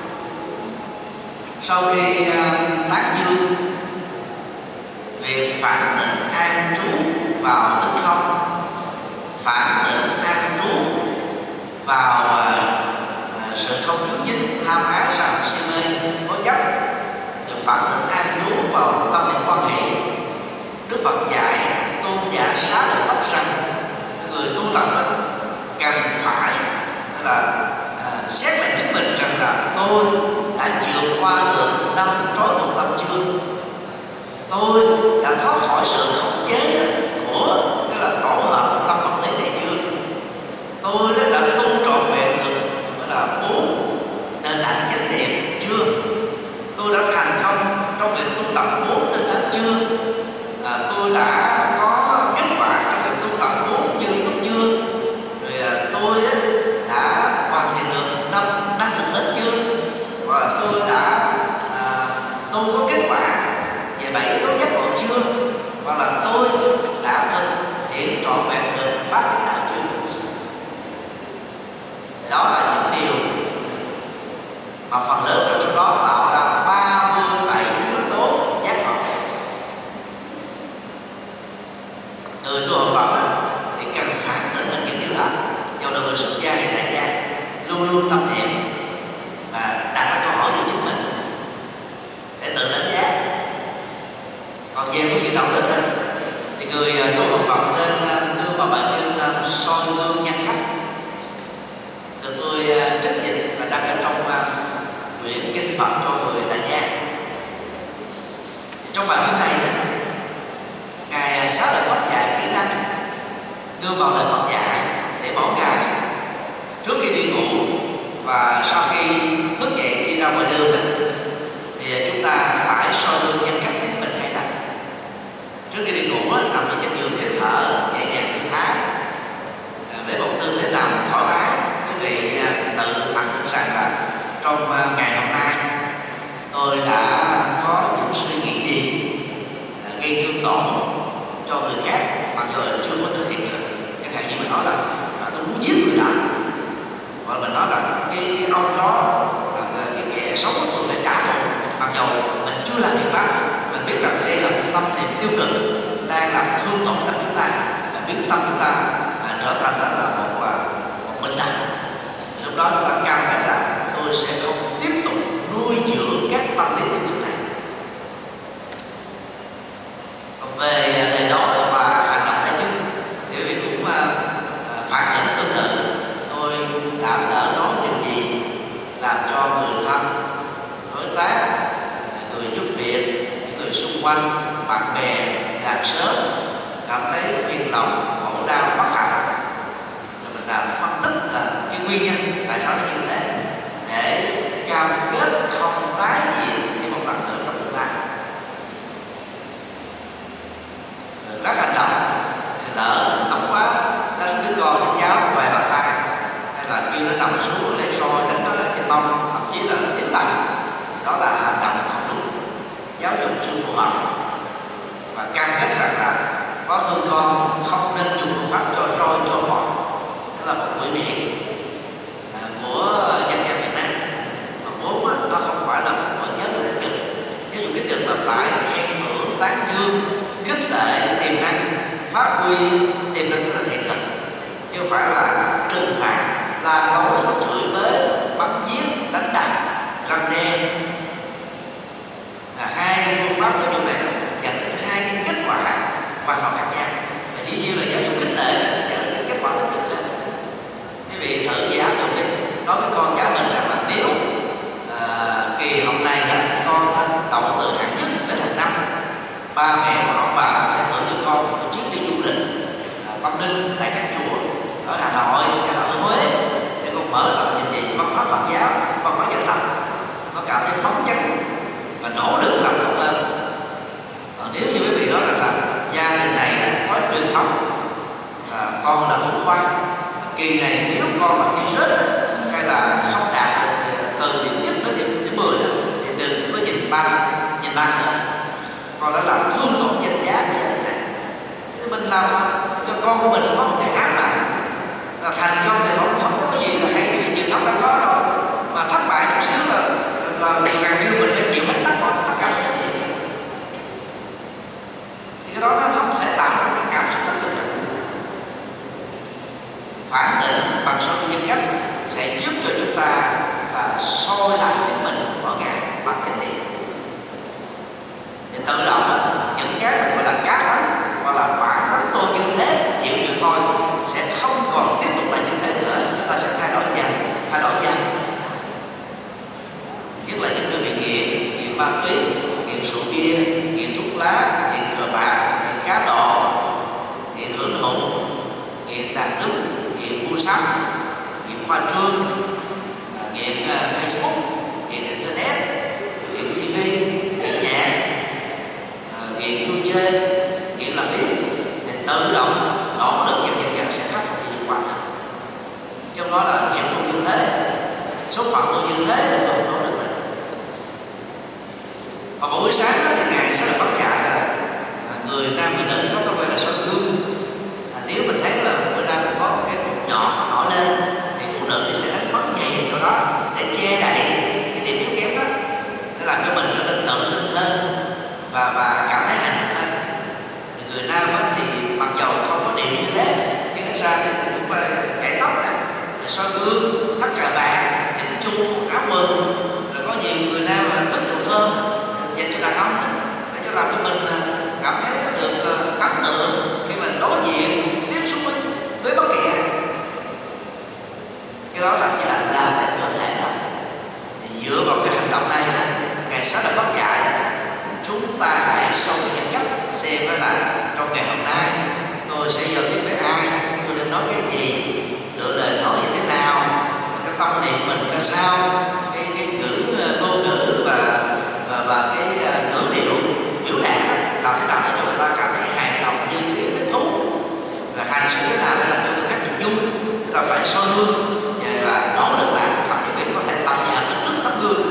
Sau khi tán dương việc phản tỉnh an trú vào tĩnh không, phản tỉnh an trú vào sự không nhúc nhích, tham ái, sân si mê, cố chấp, rồi phản tỉnh an trú vào tâm niệm quan hệ. Đức Phật dạy tôn giả Xá Lợi Phất rằng người tu tập cần phải là xét lại chính mình rằng là tôi đã vượt qua được 5 trói buộc tâm chưa, tôi đã thoát khỏi sự khống chế của cái là tổ hợp tâm vật lý này chưa, tôi đã tu trọn vẹn được gọi là 4 nền tảng chánh niệm chưa, tôi đã thành công trong việc tu tập 4 tinh tấn chưa, tôi đã có kết quả trong việc tu tập 4 như ý túc chưa, rồi tôi đã hoàn thiện được 5 năng lực lớn chưa, và tôi đã tôi có kết quả về 7 yếu tố giác ngộ chưa, hoặc là tôi đã thực hiện trọn vẹn được bát chánh đạo chưa. Đó là những điều mà phần lớn trong số đó tạo ra 37 yếu tố giác ngộ. Người tu học Phật thì cần phản tỉnh lên những điều đó. Dầu là người xuất gia hay tại gia, luôn luôn tâm niệm và đặt ra câu hỏi cho chính mình để tự đánh giá. Còn về phương diện đạo đức thì người tu học Phật nên đưa vào bài kinh soi gương nhân cách, được tôi trích dịch và đăng ở trong quyển kinh Phật cho người tại gia. Trong bài kinh này ngài Xá Lợi Phất dạy kỹ năng đưa vào lời Phật dạy để mỗi ngày trước khi đi ngủ và sau khi thức dậy trước khi đi ngủ á, nằm ở chiếc giường để thở nhẹ nhàng thư thái, với một tư thế nằm thoải mái. Quý vị tự phản thức rằng là trong ngày hôm nay tôi đã có những suy nghĩ gì gây thương tổn cho người khác, mặc dù là chưa có thực hiện được. Chẳng hạn như mình nói là tôi muốn giết người đó, hoặc là mình nói là cái ông đó là cái kẻ xấu, tôi phải trả thù, mặc dù mình chưa làm việc đó. Mình biết rằng đây là một tâm niệm tiêu cực đang làm thương tổn tâm chúng ta, và biến tâm chúng ta trở thành là một bệnh tật. Lúc đó chúng ta cam kết là tôi sẽ không tiếp tục nuôi dưỡng các tâm lý tiêu cực này. Còn về lời nói và hành động tay chân thì quý vị cũng phản ứng tương tự. Tôi đã lỡ nói điều gì làm cho người thân, đối tác, người giúp việc, những người xung quanh, bạn bè, làng xóm cảm thấy phiền lòng, khổ đau, bất hạnh, rồi mình đã phân tích cái nguyên nhân tại sao nó như thế để cam kết không tái diễn thêm một lần nữa trong tương lai. Các hành động lỡ nóng quá đánh đứa con đứa cháu về bắt tay, hay là kêu nó nằm xuống lấy roi đánh nó trên mông, thậm chí là đánh bại, đó là hành động không đúng, giáo dục chưa phù hợp. Và cam kết rằng là có thương con không nên dùng phương pháp cho roi cho bỏ. Đó là một ngụy biện của dân gian Việt Nam. Mà vốn nó không phải là một giáo dục tích cực. Giáo dục tích cực là phải khen thưởng, tán dương, khích lệ tiềm năng, phát huy tiềm năng, tức là hiện thực, chứ không phải là trừng phạt, la lối, chửi bới, bắn giết, đánh đập, răn đe. Hai phương pháp giáo dục này dẫn đến hai cái kết quả hoàn toàn khác nhau. Và dĩ nhiên là giáo dục khích lệ dẫn đến kết quả tích cực hơn. Quý vị thử về áp dụng đi, nói với con cháu mình rằng là nếu kỳ hôm nay là con đậu từ hạng nhất đến hạng năm, ba mẹ và ông bà sẽ thưởng cho con một chuyến đi du lịch tâm linh tại các chùa ở Hà Nội hay là ở Huế, để con mở tầm nhìn về văn hóa Phật giáo, văn hóa dân tộc, con cảm thấy phấn chấn và nỗ lực làm tốt hơn. Còn nếu như quý vị nói là gia đình này có truyền thống con là thủ khoa, kỳ này nếu con mà thi rớt hay là không đạt được từ điểm nhất đến điểm 10 đó, thì đừng có nhìn ba nữa, con đã làm thương tổn danh giá của gia đình này. Mình làm cho con của mình có một cái ám ảnh là thành công thì không có gì là hay, vì truyền thống đã có rồi, mà thất bại chút xíu là gần như mình phải chịu hết tất cả các gì. Thì cái đó nó không thể tạo ra cái cảm xúc tích cực được. Phản tỉnh bằng số nhân cách sẽ giúp cho chúng ta là soi lại chính mình mỗi ngày bằng chánh niệm, thì tự động đó, những cái mình gọi là cá tánh hoặc là bản tánh tôi như thế chịu như thôi sẽ không còn tiếp tục là như thế nữa. Chúng ta sẽ thay đổi dần. Nhất là những người bị nghiện ma túy, nghiện rượu bia, nghiện thuốc lá, nghiện cờ bạc, nghiện cá độ, nghiện hưởng thụ, nghiện đàn đức, nghiện mua sắm, nghiện hoa trương, nghiện Facebook, nghiện internet, nghiện TV, nghiện nhạc, nghiện vui chơi, nghiện làm biết, thì tự động nỗ lực dần sẽ khắc phục hiệu quả. Trong đó là nhiệm vụ như thế, số phận tôi như thế là tôi nỗ lực. Và buổi sáng đó thì ngày sẽ là phấn dạy là người nam người nữ có thói quen là soi gương. Nếu mình thấy là bữa nay mình có một cái bụng nhỏ nổi lên thì phụ nữ thì sẽ đánh phấn nhẹ vào đó để che đậy cái điểm yếu kém đó, để làm cho mình trở nên tự tin hơn và cảm thấy hạnh phúc hơn. Người nam thì mặc dầu không có điểm như thế, nhưng ít ra thì cũng chải tóc này, soi gương, thắt cà vạt, chỉnh chu, áo quần, rồi có nhiều người nam là thức đồ thơm dành cho đàn ông để cho làm cho mình cảm thấy được ấn tượng khi mình đối diện tiếp xúc với bất kỳ ai. Cái đó là chỉ là làm để cơ thể thôi. Thì dựa vào cái hành động này đó, ngày sáng là phát giải đó, chúng ta hãy sâu cái nhận cách xem là trong ngày hôm nay tôi sẽ giao tiếp với ai, tôi nên nói cái gì, lựa lời nói như thế nào, cái tâm niệm mình ra sao, cái ngữ ngôn ngữ và cái ngữ điệu biểu đạt đó, làm thế nào để cho người ta cảm thấy hành xử thế nào để làm cho người khác nhìn chung, chúng ta phải soi gương và nỗ lực làm thậm chí mình có thể tập nhạc trước tấm gương,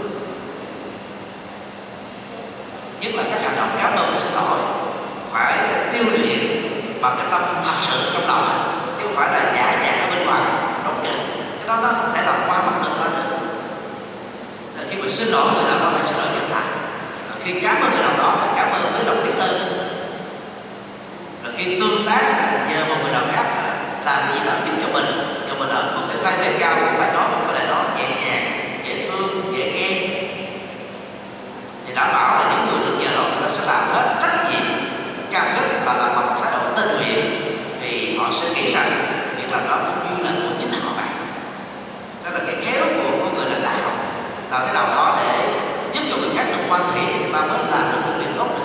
nhất là các hành động cảm ơn và xin lỗi phải tiêu luyện bằng cái tâm thật sự trong lòng, chứ không phải là giả dạng ở bên ngoài đóng kịch, cái đó nó không thể làm qua mắt được ta nữa. Khi mà xin lỗi người nào đó phải xin lỗi chân thành, khi cảm ơn người nào đó phải cảm ơn với lòng biết ơn, rồi khi tương tác nhờ một người nào khác làm gì đó giúp cho mình ở một cái vai đề cao của bài nói một cái lời nói nhẹ nhàng, dễ thương, dễ nghe, thì đảm bảo là những người được nhờ đó người ta sẽ làm hết trách nhiệm, cam kết và làm bằng thái độ tình nguyện, vì họ sẽ nghĩ rằng việc làm đó cũng như là của chính họ bạn. Đó là cái khéo của người lãnh đạo, làm thế nào đó để giúp cho người khác được hoan hỷ thì người ta mới làm được những việc tốt được.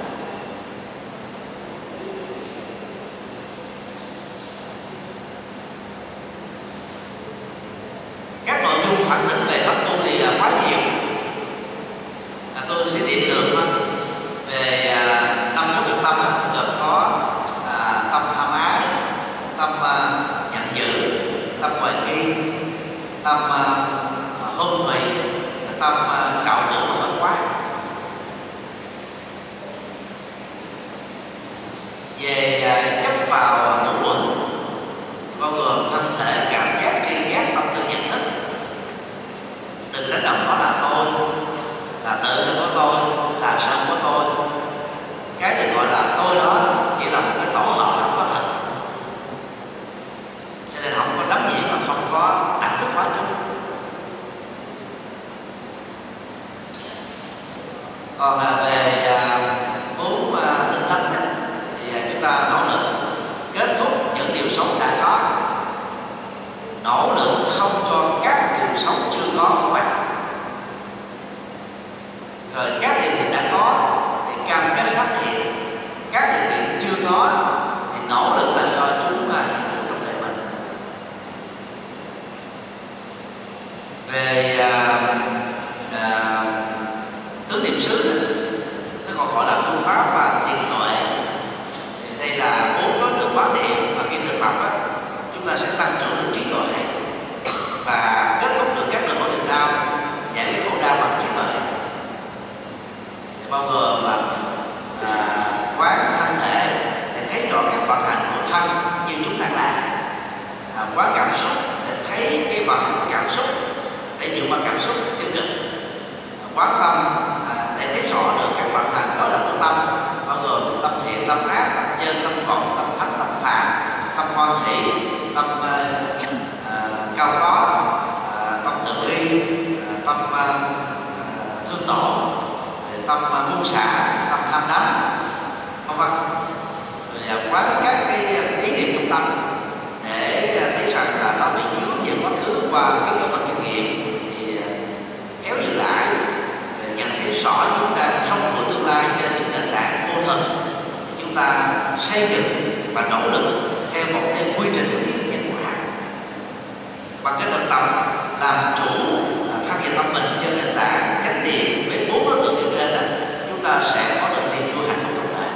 Các nội dung phản tỉnh về pháp tu thì quá nhiều, tôi sẽ điểm lược thôi. Về năm cái bộ tâm gồm có tâm tham ái, tâm nhận giữ, tâm hoài nghi, tâm hôn thủy, tâm cạo trừ và hận quá. Về chấp vào ngũ uẩn bao gồm thân thể, cảm giác, tri giác, tâm tư, nhận thức. Đừng đánh đồng nó là tôi, là tự của tôi, là sân của tôi. Cái được gọi là tôi đó chỉ là một cái tổ hợp không có thật, cho nên không có đắm nhiễm và không có đẳng thức hóa chúng. Còn về bốn tinh tấn thì chúng ta nỗ lực kết thúc những điều xấu đã có, nỗ lực không cho các điều xấu chưa có của bạn, rồi các điều kiện đã có thì cam kết phát hiện, các điều kiện chưa có thì nỗ lực làm cho chúng hiện trong đời mình. Về tứ niệm xứ nó còn gọi là phương pháp và thiền tuệ, thì đây là bốn đối tượng quán niệm, và khi thực tập chúng ta sẽ tăng trưởng được trí tuệ và kết thúc được các nỗi khổ niềm đau, giải quyết khổ đau bằng trí tuệ. Thì bao gồm quán thân thể để thấy rõ các vận hành của thân như chúng đang làm, quán cảm xúc để thấy cái vận hành của cảm xúc để vượt qua cảm xúc tiêu cực, quán tâm để thấy rõ được các vận hành đó là của tâm, bao gồm tâm thiện, tâm ác, tâm chân, tâm vọng, tâm thánh, tâm phạm, tâm hoan hỷ, tâm cao có, tâm từ bi, tâm thương tổn, tâm buông xả, tâm tham đắm, vân vân. Rồi quán các cái ý niệm trong tâm để thấy rằng là nó bị dướng về quá khứ qua cái dấu phần kinh nghiệm, thì kéo dừng lại, nhận thấy rõ chúng ta sống của tương lai trên những nền tảng vô thần, thì chúng ta xây dựng và nỗ lực theo một cái quy trình nhân quả bằng cái thực tập làm chủ tham gia tâm mình trên nền tảng chánh niệm với bốn đối tượng điều trên đó, chúng ta sẽ có được niềm vui hạnh phúc trong đời.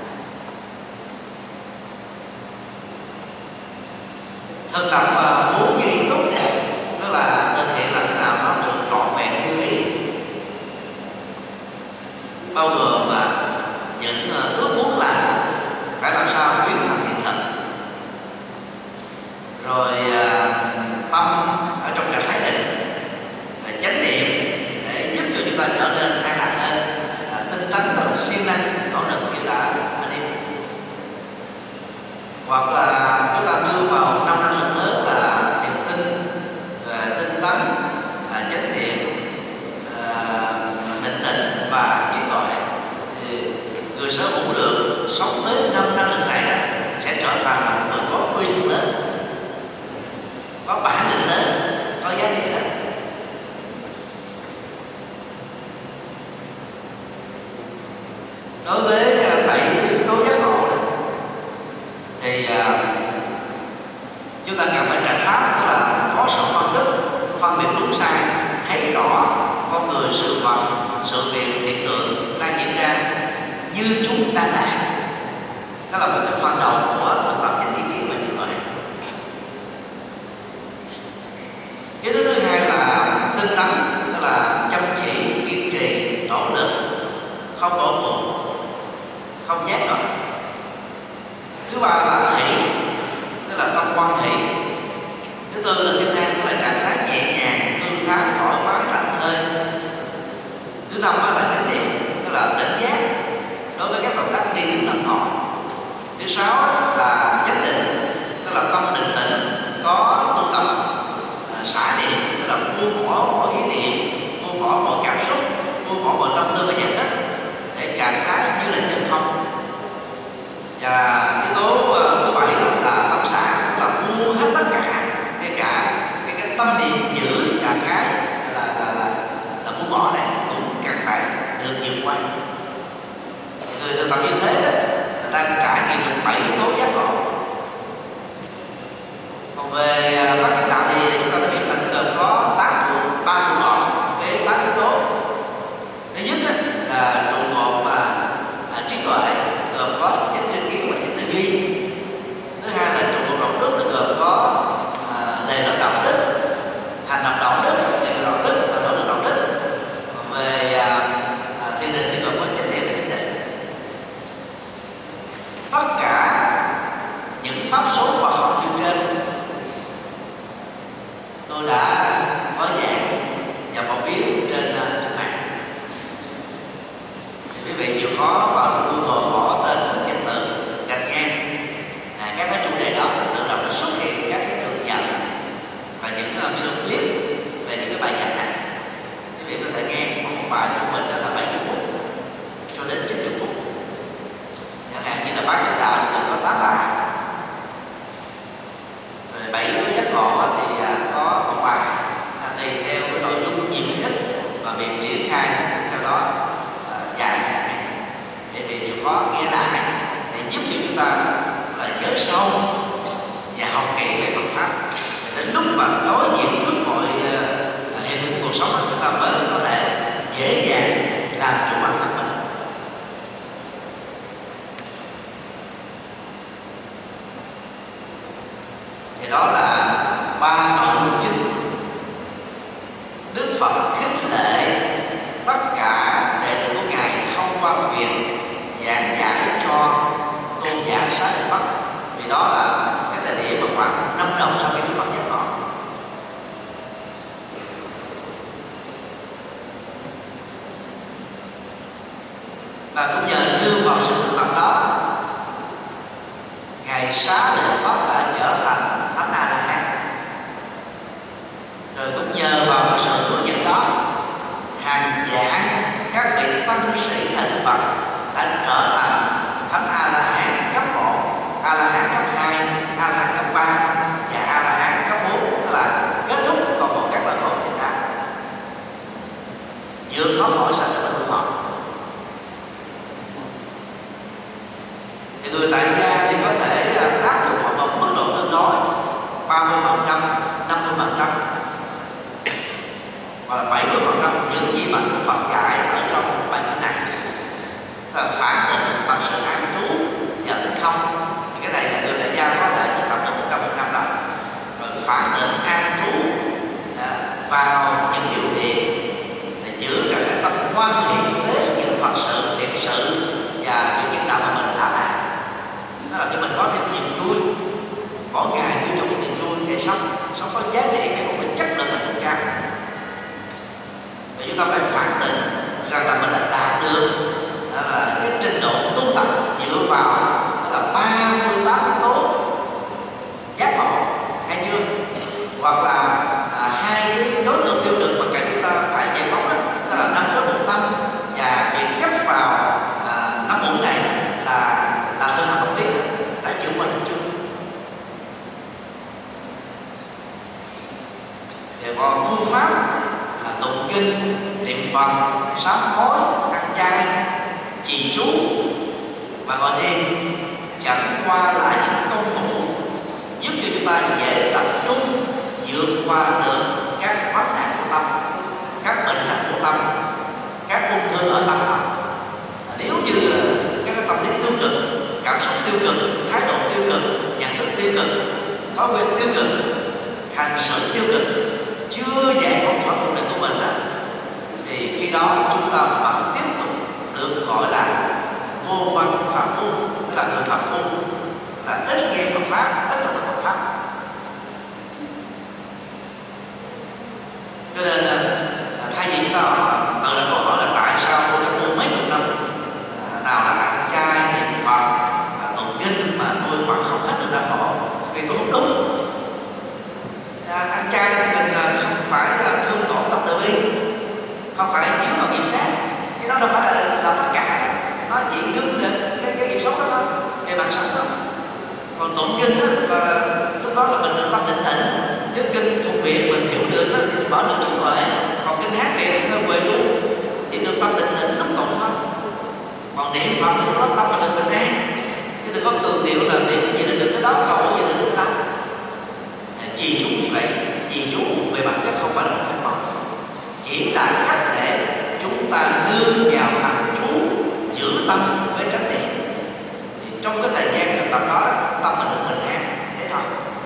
Thực tập bốn gì tốt đẹp, đó là thực hiện làm thế nào nó được trọn vẹn theo ý, bao gồm những ước muốn làm phải làm sao biến thành hiện thực, rồi tâm ở trong trạng thái định, và chánh niệm để giúp cho chúng ta trở nên an lạc hơn, tinh tấn đó là siêng năng nỗ lực như đã đi, hoặc là chúng ta đưa vào năm năng lực lớn là niềm tin, tinh tấn, chánh niệm, định tĩnh và trí tuệ. Thì người sở hữu được sống tới năm năng lực này sẽ trở thành là một người có uy lực lớn, có bản lĩnh lớn, có giá trị lớn. Đối với 7 yếu tố giác ngộ thì chúng ta cần phải trạch pháp, tức là có sự phân tích, phân biệt đúng sai, thấy rõ con người, sự vật, sự việc, hiện tượng đang diễn ra như chúng đang làm. Đó là một cái phần đầu của thực tập chánh niệm Cái thứ hai là tinh tấn, tức là chăm chỉ, kiên trì, nỗ lực, không đổ vỡ, không gián đoạn. Thứ ba là hỷ, tức là tâm quan hỷ. Thứ tư là kinh an, tức là trạng thái nhẹ nhàng, thư thái, thoải mái, thảnh thơi. Thứ năm là chánh niệm, tức là tỉnh giác đối với các động tác đi đứng nằm ngồi. Thứ sáu là chánh định, tức là tâm định tĩnh, có tu tập xả niệm, tức là buông bỏ mọi ý niệm, buông bỏ mọi cảm xúc, buông bỏ mọi tâm tư và nhận thức, để trạng thái như là chân không. Và yếu tố thứ bảy là tâm xả, tức là buông hết tất cả, ngay cả cái tâm niệm giữ trạng thái là buông bỏ này cũng cần phải được nhiều quay. Thì người thực tập như thế đó, người ta trải nghiệm được 7 yếu tố giác ngộ. Còn về phát triển đạo thì chúng ta đã biết là nó gồm có 3 trụ cột với 8 yếu tố. Thứ nhất là trụ cột trí tuệ, gồm có chánh tri kiến và chánh tư duy. Thứ hai là trụ cột đạo đức, là gồm có lề lối đạo đức, hành động đạo đức, lề lối đạo đức và nỗ lực đạo đức. Còn về thiền định thì gồm có chánh niệm và chánh định. Tất cả những pháp số Phật học như trên tôi đã có giảng và phổ biến trên mạng. Quý vị chịu khó vào Google bỏ tên Thích Nhật Từ gạch ngang các cái chủ đề đó, tự động nó xuất hiện các cái đường dẫn và những video clip về những cái bài giảng này. Quý vị có thể nghe một bài của mình đó là 70 phút cho đến 90 phút. Chẳng hạn như là bác chánh đạo thì có 8 bài, rồi 7 yếu tố giác ngộ thì có một bài, tùy theo cái nội dung nhiều hay ít và việc triển khai theo đó dài hạn này. Để vì chịu khó nghe lại để giúp cho chúng ta là nhớ sâu và học kỳ về Phật pháp. Đến lúc mà đối diện trước mọi hệ thống cuộc sống, chúng ta mới có thể dễ dàng làm chủ bản thân mình. Thì đó là 3 nội dung chính. Đức Phật khích lệ tất cả đệ tử của Ngài thông qua việc giảng giải cho tôn giả Xá Lợi Phất, vì đó là cái thời điểm mà khoảng 5 năm sau khi Đức Phật giác ngộ. Và cũng nhờ nương vào sự thực tập đó, Ngài Xá Lợi Phất đã trở thành Thánh A La Hán. Rồi cũng nhờ vào cái sự hướng dẫn đó, hàng vạn các vị tăng sĩ thành Phật đã trở thành Thánh A La Hán cấp 1, A La Hán cấp 2, A La Hán cấp 3 và A La Hán cấp 4, tức là kết thúc còn một các bài học trên đạo. Vượt thoát khỏi sanh tử của họ. Thì người tại gia thì có thể áp dụng ở một mức độ tương đối 30%, 50% hoặc là 70% những gì mà Đức Phật dạy ở trong bài kinh này. Là phản định bằng sự an trú và tính không. Thì cái này là người tại gia có thể thực tập được 100% rồi. Rồi phản định an trú vào những điều kiện để giữ cả cái tâm quan hệ với những Phật sự, thiện sự và những việc nào mà mình đã làm. Đó là cho mình có thêm niềm vui, mỗi ngày chú trọng niềm vui để sống có giá trị, để có chất lượng hạnh phúc cao. Và chúng ta phải phản tỉnh rằng là mình đã đạt được là cái trình độ tu tập dựa vào đó là 38 yếu tố giác ngộ hay chưa, hoặc là hai cái đối tượng tiêu cực mà cả chúng ta phải giải phóng đó là 5 trong 1 tâm, và việc chấp vào 5 mũi này là thương học biết đã chịu qua được chưa. Thì còn phương pháp là tụng kinh, niệm Phật, sám hối, ăn chay, trì chú và ngồi thiền chẳng qua là những công cụ giúp cho chúng ta dễ tập trung vượt qua được các vấn nạn của tâm, các bệnh tật của tâm, các ung thư ở tâm tâm. Nếu như các tâm lý tiêu cực, cảm xúc tiêu cực, thái độ tiêu cực, nhận thức tiêu cực, thói quen tiêu cực, hành xử tiêu cực chưa chưa giải phóng khỏi cuộc đời của mình đó, thì khi đó chúng ta vẫn tiếp tục được gọi là vô văn phạm phu, tức là người phạm phu, là ít nghe Phật pháp, ít thực Phật pháp. Cho nên thay vì chúng ta tự đặt câu hỏi là tại sao tôi đã tu mấy chục năm, nào là ăn chay niệm Phật tụng kinh mà tôi vẫn không hết được đau khổ, vì tôi không đúng. Ăn chay thì mình không phải là thương tổn tâm từ bi, không phải chiếu vào nghiệp sát, chứ nó đâu phải là tất cả, nó chỉ ngưng được cái nghiệp xấu đó thôi, về mặt sống thôi. Còn tụng kinh đó, là lúc đó là mình được tâm định tĩnh. Nếu kinh thuộc Việt mình hiểu được đó, thì mình mở được trí tuệ. Còn kinh hát Việt theo quê luôn chỉ được tâm định tĩnh lúc tụng thôi. Còn niệm Phật thì lúc đó tâm mình được bình an, chứ đừng có cường điệu là niệm cái gì là được cái đó, cầu cái gì là được đó. Trì chú như vậy, trì chú về bản chất không phải là một phép màu, chỉ là cách để chúng ta nương vào thằng chú, giữ tâm với tránh niệm. Trong cái thời gian thực tập đó, tâm mình được bình an thế thôi.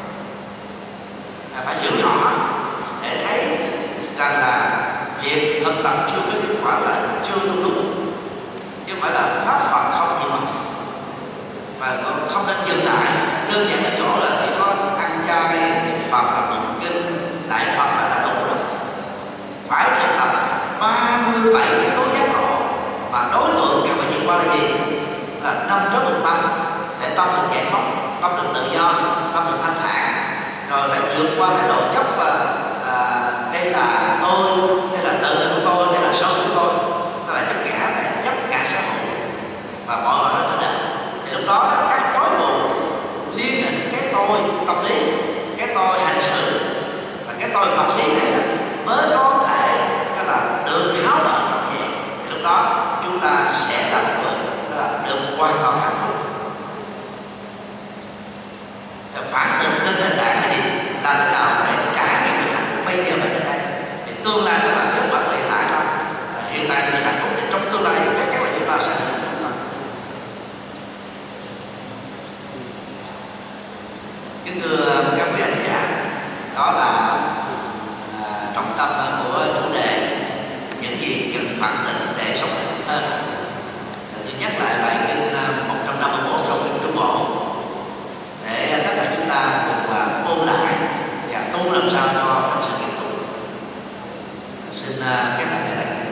Phải hiểu rõ để thấy rằng là việc thực tập chưa có kết quả là chưa tu đúng, chứ không phải là pháp Phật không gì mà không nên dừng lại đơn giản ở chỗ là chỉ có ăn chay niệm Phật và tụng kinh lại Phật là đã đủ rồi. Phải thực tập 37 cái tố giác ngộ, và đối tượng các bạn nhìn qua là gì? Là 5 chốt định tâm, để tâm được giải phóng, tâm được tự do, tâm được thanh thản, rồi phải vượt qua thái độ chấp và đây là tôi, đây là tự lực của tôi, đây là số của tôi, đó là chấp ngã, phải chấp ngã xã hội và mọi người đó nữa. Thì lúc đó là các trói buộc liên định cái tôi tâm lý, cái tôi hành xử và cái tôi vật lý này mới có thể là được tháo gỡ trong gì. Thì lúc đó chúng ta sẽ là một người là được hoàn toàn hạnh phúc. Phản thực trên nền tảng này làm thế nào để trải nghiệm được hạnh phúc bây giờ và trên đây, thì tương lai nó là kết quả của hiện tại thôi. Hiện tại được hạnh phúc thì trong tương lai chắc chắn là chúng ta sẽ được hạnh phúc thôi. Kính thưa các quý anh chị ạ, đó là trọng tâm của chủ đề những gì cần phản tỉnh để sống hạnh phúc hơn. Thứ nhất là